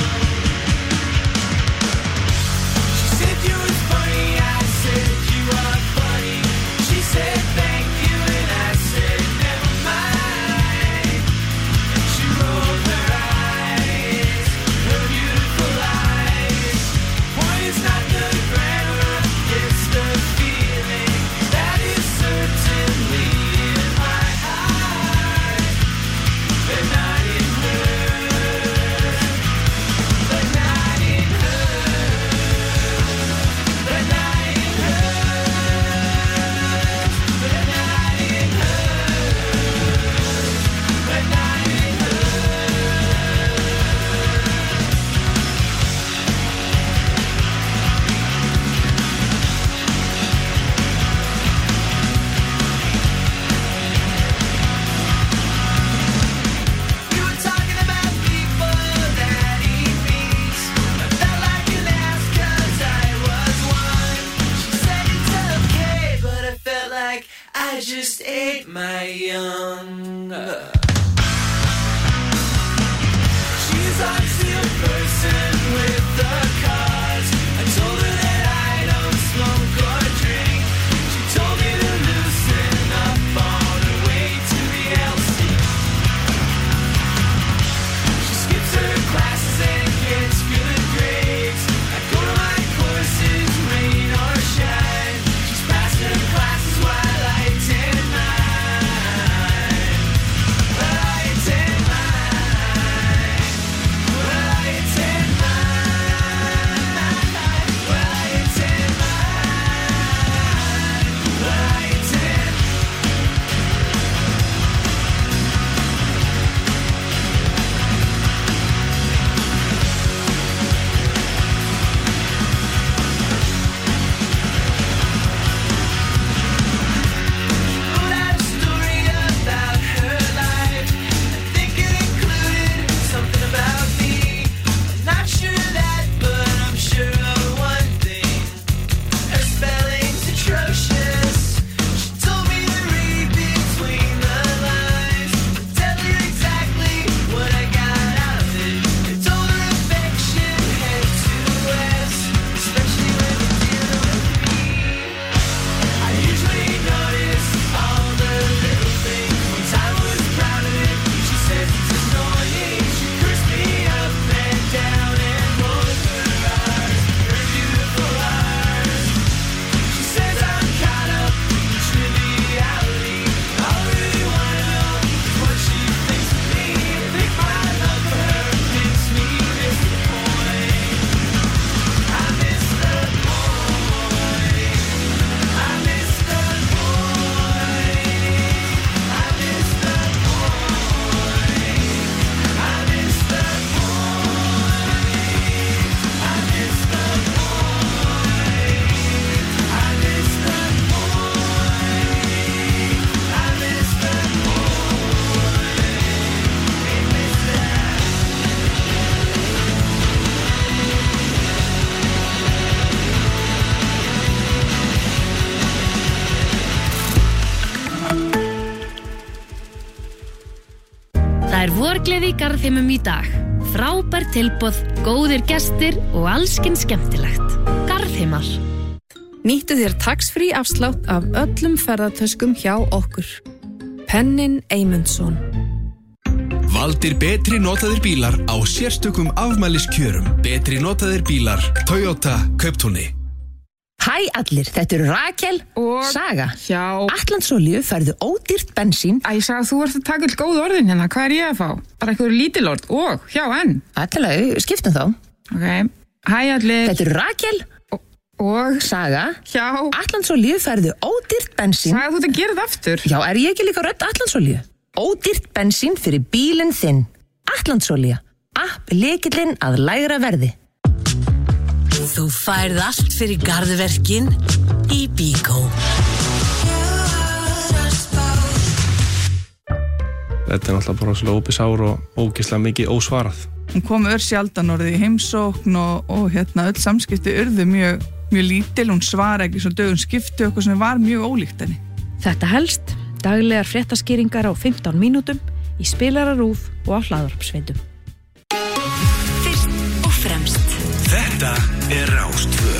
She said you was funny, I said you are funny. She said thank you and I said never mind. And she rolled her eyes, her beautiful eyes. Point is not the grammar, it's the feeling that is certainly in my heart, but not in hers, but not in hers, but not in hers, but not in hers, but not in We were talking about people that he meets. I felt like an ass cause I was one. She said it's okay, but I felt like I just ate my young. She's obviously a person with the cards. I told her that I don't smoke or drink. She told me to loosen up on her way to the L C. She skips her classes and gets good grades. I go to my courses, rain or shine. She's passing her classes while I attend mine. But I attend mine. Well, I attend mine. Well, I attend mine. Well, I attend. Wrote out a story about her life. I think it included something about me. I'm not sure of that, but I'm sure of one thing. Her spelling's atrocious. She told me to read between the lines, to tell her exactly what I got out of it. I told her affection had two F's, especially when you're dealing with me. I usually notice all the little things. Once I was proud of it. She says it's annoying. She cursed me up and down and rolled her eyes, her beautiful eyes. She says I'm caught up in triviality. All I really wanna know is what she thinks of me. I think my love for her makes me miss the point. I miss the point. I miss the point. I miss the point. I miss the point. I miss the point. I miss the point. I miss the Það er vorgleði í Garðheimum í dag. Frábær tilboð, góðir gestir og allskins skemmtilegt. Garðheimar. Nýttu þér tax-free afslátt af öllum ferðatöskum hjá okkur. Pennin Eymundsson. Valdir betri notaðir bílar á sérstökum afmæliskjörum. Betri notaðir bílar Toyota Kauptúni. Hæ allir, þetta eru Rakel og Saga. Já. Atlandsolíu færðu ódýrt bensín. Æ, Saga, þú ert að taka all góð orðin hérna. Hvað er ég að fá? Bara eitthvað lítil orð. Og, já, en. Ætlaðu, skiptum þá. Ok. Hæ allir. Þetta eru Rakel og, og Saga. Já. Atlandsolíu færðu ódýrt bensín. Saga, þú ert að gera þetta aftur. Já, er ég ekki líka rödd Atlandsolíu? Ódýrt bensín fyrir bílinn þinn. Atlandsolíu. App lykillinn að lægra verði. Þú færð allt fyrir garðverkin í Bíkó. Þetta er náttúrulega bara svolítið ópið sár og ógeðslega mikið ósvarað. Hún kom ör sjaldan orðið í heimsókn og, og hérna öll samskipti urðu mjög, mjög lítil. Hún svara ekki svo dögum skipti okkur sem var mjög ólíkt henni. Þetta helst, daglegar fréttaskýringar á fimmtán mínútum í spilararúf og á hlaðvarpsveitum. Fyrst og fremst. Þetta er Rás tvö.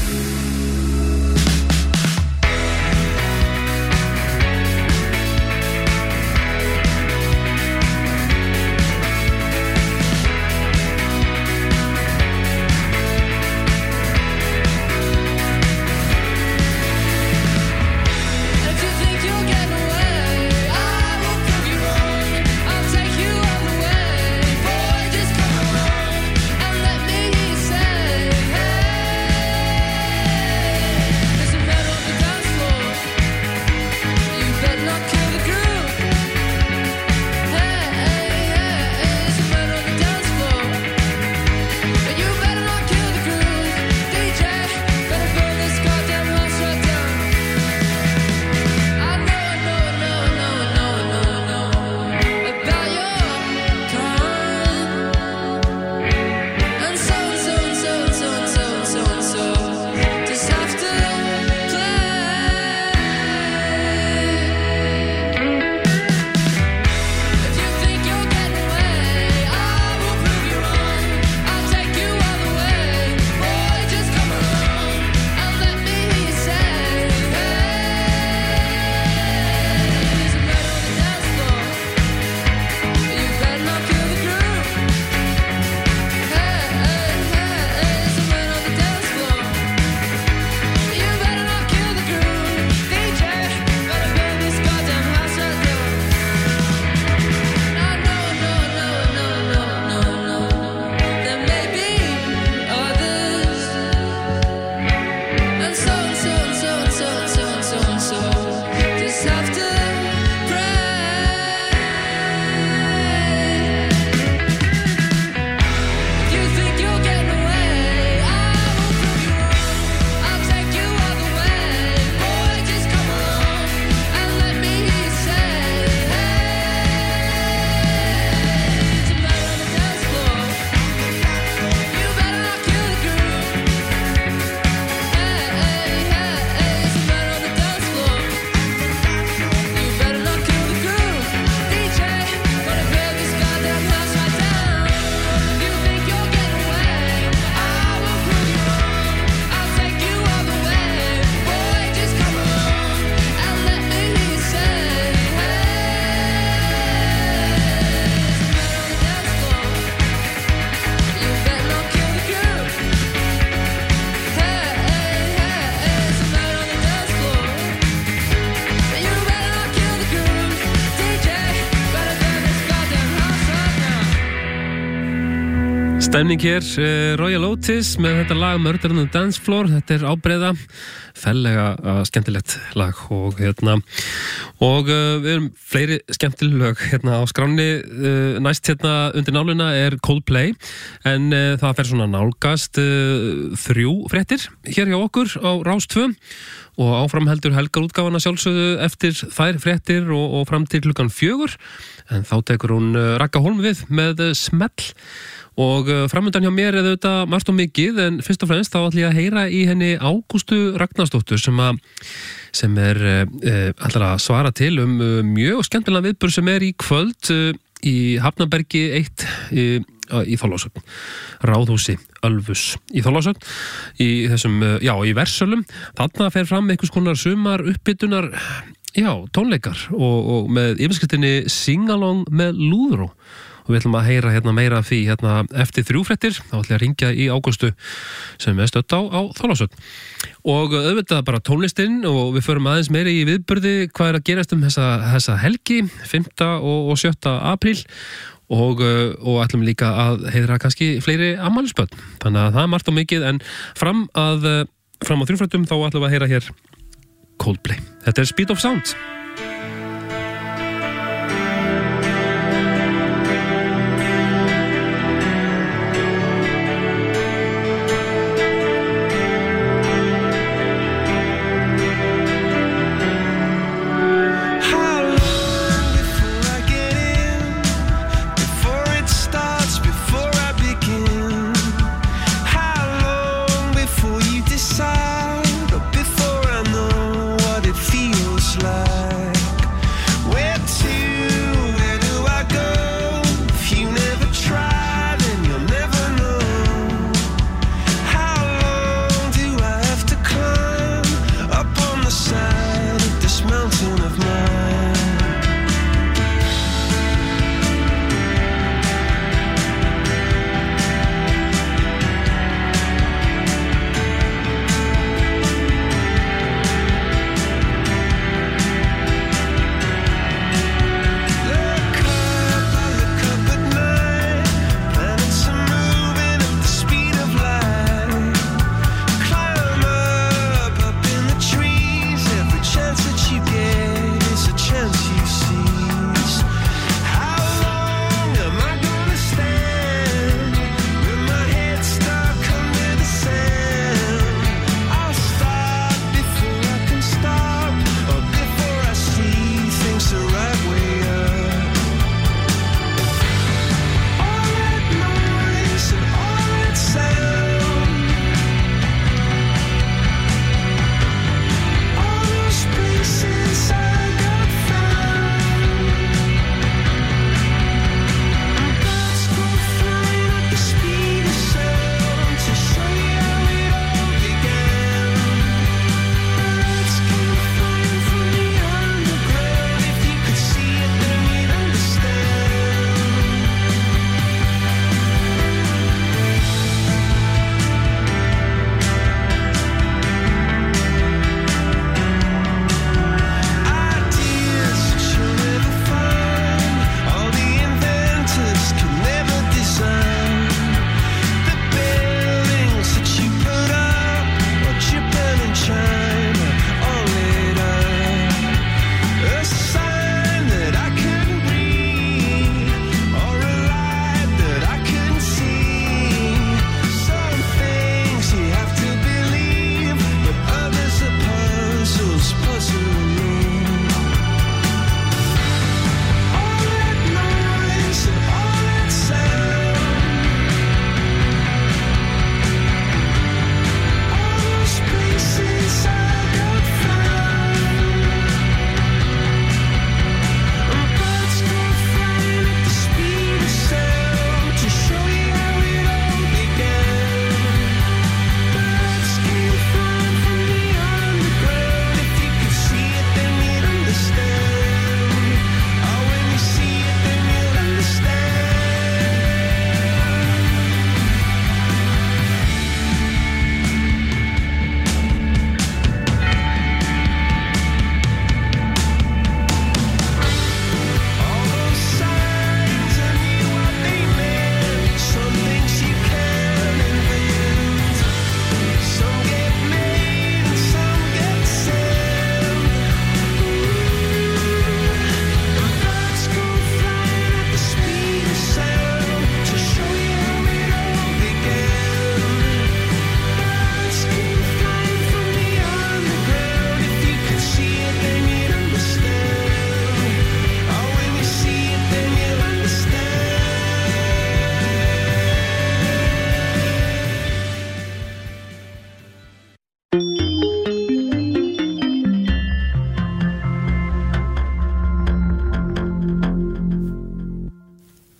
Stemning hér, uh, Royal Otis með þetta lag Murder on the Dance Floor. Þetta er ábreiða, fellega uh, skemmtilegt lag og hérna og uh, við erum fleiri skemmtileg lög hérna á skránni. uh, næst hérna undir náluna er Coldplay en uh, það fer svona nálgast uh, þrjú fréttir hér hjá okkur á Rás tvö og áfram heldur helgarútgáfana sjálfsögðu eftir þær fréttir og, og fram til klukkan fjögur en þá tekur hún uh, Ragga Hólm við með uh, smell. Og framöndan hjá mér er þetta margt og mikið en fyrst og fremst þá ætla ég að heyra í henni Ágústu Ragnarsdóttur sem, að, sem er e, ætlar að svara til um e, mjög skemmtilega viðburð sem er í kvöld e, í Hafnarbergi eitt e, í Þorlákshöfn, Ráðhúsi Ölfus í Þorlákshöfn í þessum, já, í Versölum. Þarna fer fram einhvers konar sumar uppbytunar, já, tónleikar og, og með yfirskriftinni Sing Along með Lúðró. Og við ætlum að heyra hérna meira af því hérna eftir þrjúfréttir, þá ætlum ég að ringja í Ágústu sem er stödd á, á Þorlákshöfn. Og auðvitað bara tónlistinn og við förum aðeins meira í viðburði hvað er að gerast um þessa, þessa helgi, fimmta og, og sjötta apríl og, og ætlum líka að heiðra kannski fleiri afmælisbörn. Þannig að það er margt og mikið en fram, að, fram á þrjúfréttum þá ætlum við að heyra hér Coldplay. Þetta er Speed of Sound.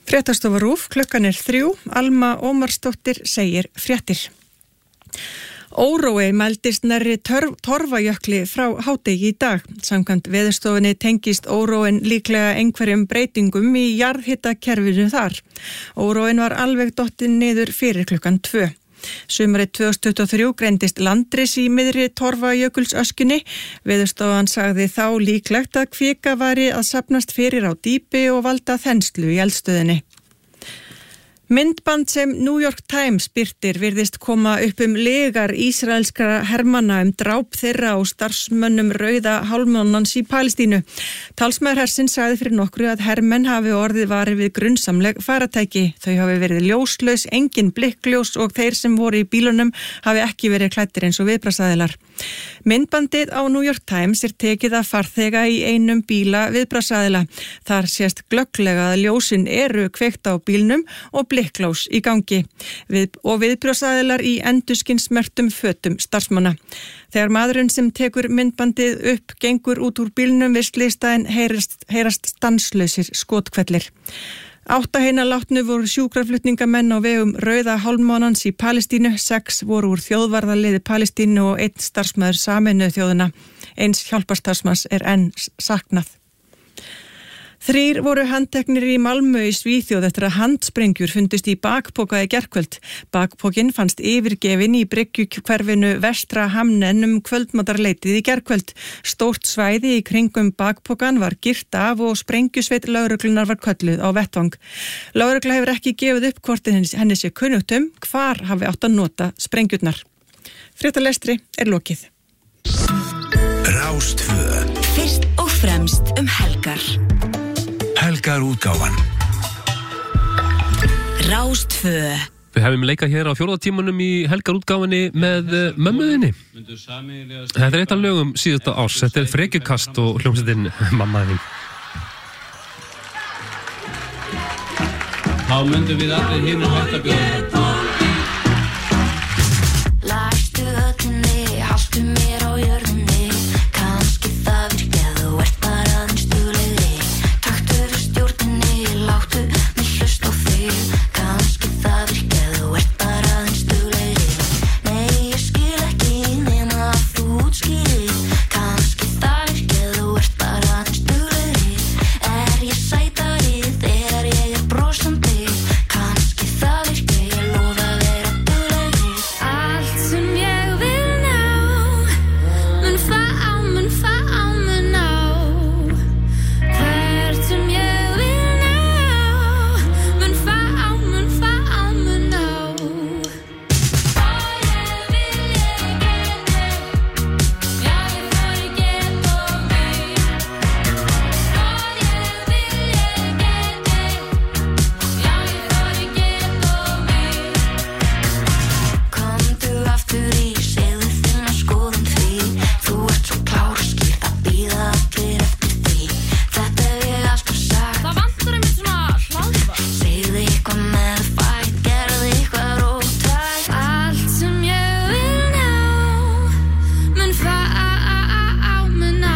Fréttastofa RÚV, klukkan er þrjú, Alma Ómarsdóttir segir fréttir. Órói mældist nærri törf, torfajökli frá hádegi í dag. Samkvæmt Veðurstofunni tengist óróin líklega einhverjum breytingum í jarðhitakerfinu þar. Óróin var alveg dottin niður fyrir klukkan tvö. Sumarið tvö þúsund tuttugu og þrjú greindist landris í miðri Torfajökulsöskjunni. Veðurstofan sagði þá líklegt að kvika væri að safnast fyrir á dýpi og valda þenslu í eldstöðinni. Myndband sem New York Times birtir virðist koma upp um legar ísraelskra hermanna um dráp þeirra og starfsmönnum Rauða hálfmánans í Palestínu. Talsmaður hersins sagði fyrir nokkru að hermenn hafi orðið varið við grunnsamleg faratæki. Þau hafi verið ljóslaus, engin blikkljós og þeir sem voru í bílunum hafi ekki verið klæddir eins og viðbragðsaðilar. Myndbandið á New York Times er tekið af farþega í einum bíla viðbragðsaðila. Þar sést glögglega að ljósin eru kveikt á bílnum og blikkljós í gangi við, og viðbragðsaðilar í endurskinsmerktum fötum starfsmanna. Þegar maðurinn sem tekur myndbandið upp gengur út úr bílnum við slysstæðin heyrast, heyrast stanslausir skotkvellir. Átta heina látnu voru sjúkraflutningamenn á vegum Rauða hálfmánans í Palestínu, sex voru úr þjóðvarðarliði Palestínu og einn starfsmaður Sameinuðu þjóðanna. Eins hjálparstarfsmanns er enn saknað. Þrír voru handteknir í Malmö í Svíþjóð eftir að handsprengjur fundust í bakpoka í gærkvöld. Bakpokinn fannst yfirgefin í bryggjukverfinu Vestra Hamnen um kvöldmatarleitið í gærkvöld. Stórt svæði í kringum bakpokan var girt af og sprengjusveit lögreglunar var kölluð á vettvang. Lögregla hefur ekki gefið upp hvort henni sé kunnugt um hvar hafi átt að nota sprengjurnar. Fréttalestri er lokið. Rástvö. Fyrst og fremst um helgar. Helgar útgáfan. Rástvö. Við hefum leikað hér á fjórða tímanum í helgar útgáfinni með uh, mömmuðinni. Þetta er eitt af lögum síðasta árs. Þetta er Frekjukast og hljómsveitin Mammaðinn. Þá myndum við allir hinn og hægt að bjóða. Læstu öllinni, haltu mér á jörðinni. Kannski það virkað, þú ert bara aðeins duglegri. Taktu við stjórninni, láttu mig hlusta á þig. Kannski það virkað, þú ert bara aðeins duglegri. Nei, ég skil ekki nema að þú útskýrir. Kannski það virkað, þú ert bara aðeins duglegri. Er ég sætari þegar ég er brosandi? Kannski það virkað, ég lofa að vera duglegri. Allt sem ég vil ná mun fá, mun fá, mun ná. Hvert sem ég vil ná mun fá, mun fá, mun ná. Hvað ég vil ég geti, já ég þori get og mig. Hvað ég vil ég geti, já ég þori get og mig. Komdu aftur í, segðu þinna skoðun því. Þú ert svo klár og skýr, það bíða allir eftir því. Þetta hef ég alltaf sagt. Það vantar einmitt svona hlaðvarp. Segðu eitthvað með fætt, gerðu eitthvað róttækt. Allt sem ég vil ná mun fá, mun ná.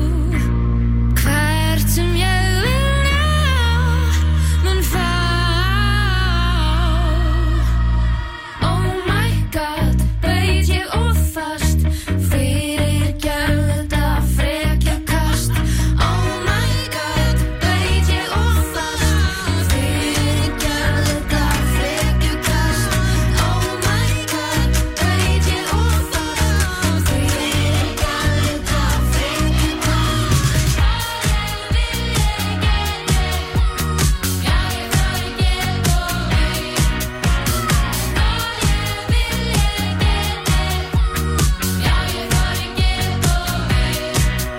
Hvert sem ég vil ná mun fá. Oh my god, veit ég of fast. Fyrirgefðu þetta frekjukast. Oh my god, veit ég of fast. Fyrirgefðu þetta frekjukast. Oh my god, veit ég of fast. Fyrirgefðu þetta frekjukast. Já ég þori get og mig. Já ég þori get og mig.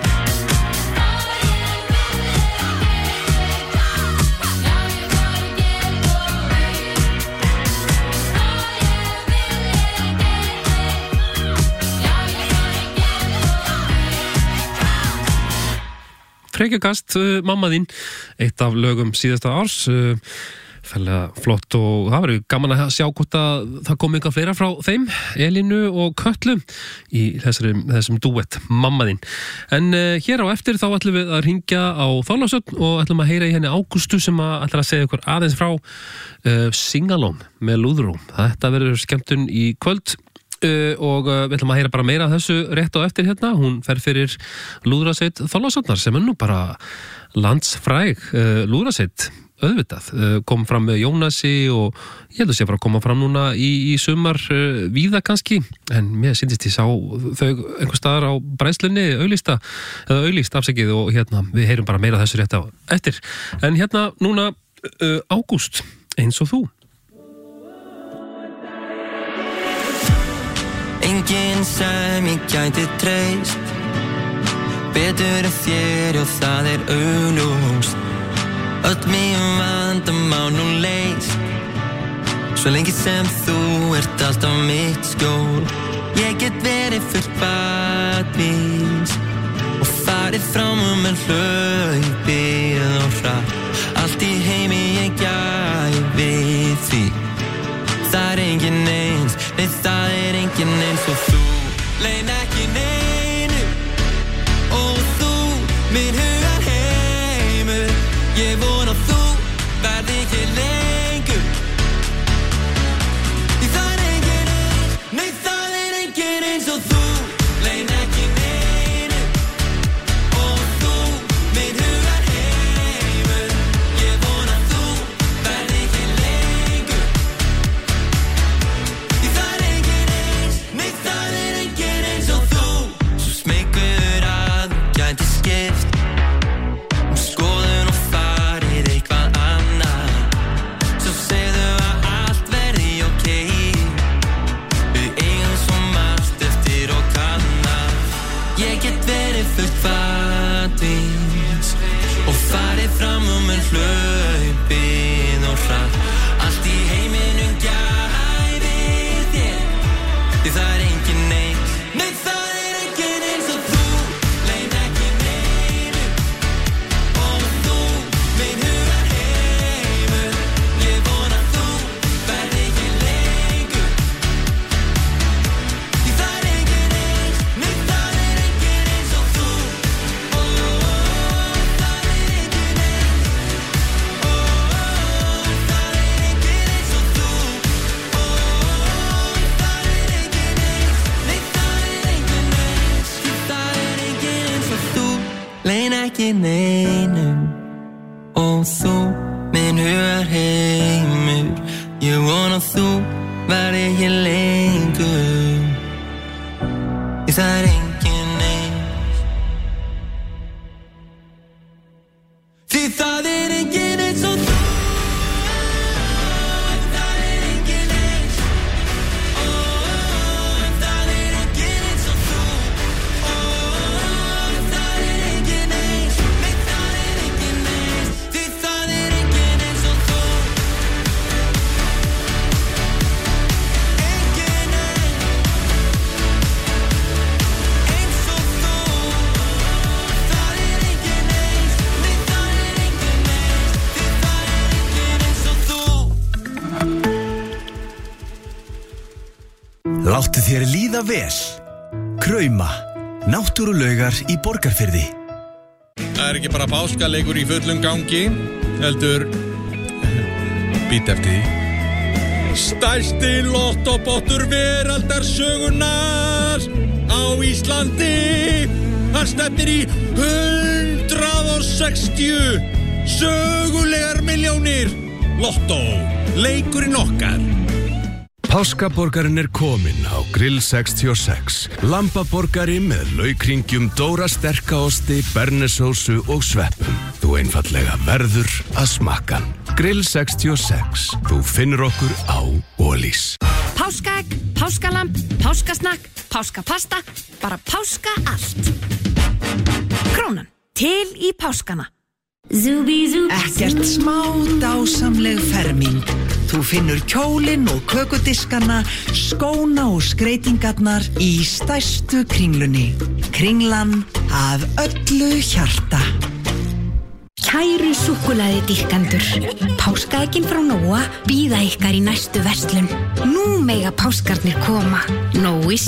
Frekjukast, uh, Mammaðinn, eitt af lögum síðasta árs, uh, fælega flott og það verður gaman að sjá hvort að það kom eitthvað fleira frá þeim, Elínu og Köllu í þessum, þessum duett, Mammaðinn. En uh, hér á eftir þá ætlum við að ringja á Þorlákshöfn og ætlum að heyra í henni Ágústu sem að ætlar að segja ykkur aðeins frá uh, Sing Along með Lúðrú. Þetta verður skemmtun í kvöld Uh, og uh, við ætlum að heyra bara meira af þessu rétt á eftir hérna. Hún fer fyrir Lúðrasveit Þorlákshafnar sem er nú bara landsfræg uh, Lúðrasveit, auðvitað, uh, kom fram með Jónasi og ég held að sé að fara að koma fram núna í, í sumar uh, víða kannski, en mér syndist ég sá þau einhver staðar á bræðslunni auglýsta, eða auglýst afsakið og hérna, við heyrum bara meira af þessu rétt á eftir. En hérna núna uh, Ágúst, eins og þú. Enginn sem ég gæti treyst betur en þér og það er augljóst. Öll mín vandamál nú leyst, svo lengi sem þú ert alltaf mitt skjól. Ég get verið fullt badvís og farið fram um en hlaupið og hratt. Allt í heimi ég gæfi því. Það er enginn eins, nei það er enginn eins og þú. Leyn ekki neinu og þú, minn hugar heimur. Ég vona þú verði ekki lengur. Því það er enginn eins, nei það er enginn eins og þú. Leyn ekki neinu og þú, minn hugar heimur. Ég vona þú verði ekki lengur. Því það er enginn eins, nei það er enginn eins og þú. Svo smeykur að þú gæti skipt um skoðun og farið eitthvað annað. Svo segðu að allt verði ok. Við eigum svo margt eftir og kanna. Ég get verið fullt badvís og farið fram um en hlaupið og hratt. Allt í heiminum gæfi þér. Því það er enginn eins, nei það er enginn eins og þú. Leyn ekki neinu og þú, minn hugar heimur. Ég vona þú verði ekki lengur. Því það er enginn eins, nei það er enginn eins og þú. Ó, það er enginn eins. Ó, það er enginn eins og þú. Ó, það er enginn eins, nei það er enginn eins. Því það er enginn eins og þú. Leyn ekki neinu og þú, minn hugar heimur. Ég vona þú verði ekki lengur. Því það er enginn eins. Því það er enginn eins og þú. Það er enginn eins. Ó, það er enginn eins og þú. Ó, það er enginn eins. Nei, það er enginn eins. Því það er enginn eins og þú. Enginn eins. Eins og þú. Það er enginn eins. Nei, það er enginn eins. Því það er enginn eins og þú. Láttu þér líða vel. Krauma, náttúrulaugar í Borgarfirði. Það er ekki bara páskaleikur í fullum gangi, heldur být eftir því. Stærsti lottobottur veraldar sögunar á Íslandi. Hann stefnir í hundrað og sextíu sögulegar milljónir. Lottó, leikurinn okkar. Páskaborgarinn er kominn á Grill sextíu og sex. Lambaborgari með laukringjum, Dóra sterkaosti, bernesósu og sveppum. Þú einfallega verður að smakka hann. Grill sextíu og sex. Þú finnur okkur á Ólís. Páskaegg, páskalamb, páskasnakk, páskapasta, bara páska allt. Krónan, til í páskana. Ekkert smá dásamleg ferming. Þú finnur kjólinn og kökudiskana, skóna og skreitingarnar í stærstu kringlunni. Kringlan af öllu hjarta. Kæru súkkulaði dýrkendur. Páskaeggin frá Nóa bíða ykkar í næstu verslun. Nú mega páskarnir koma. Nói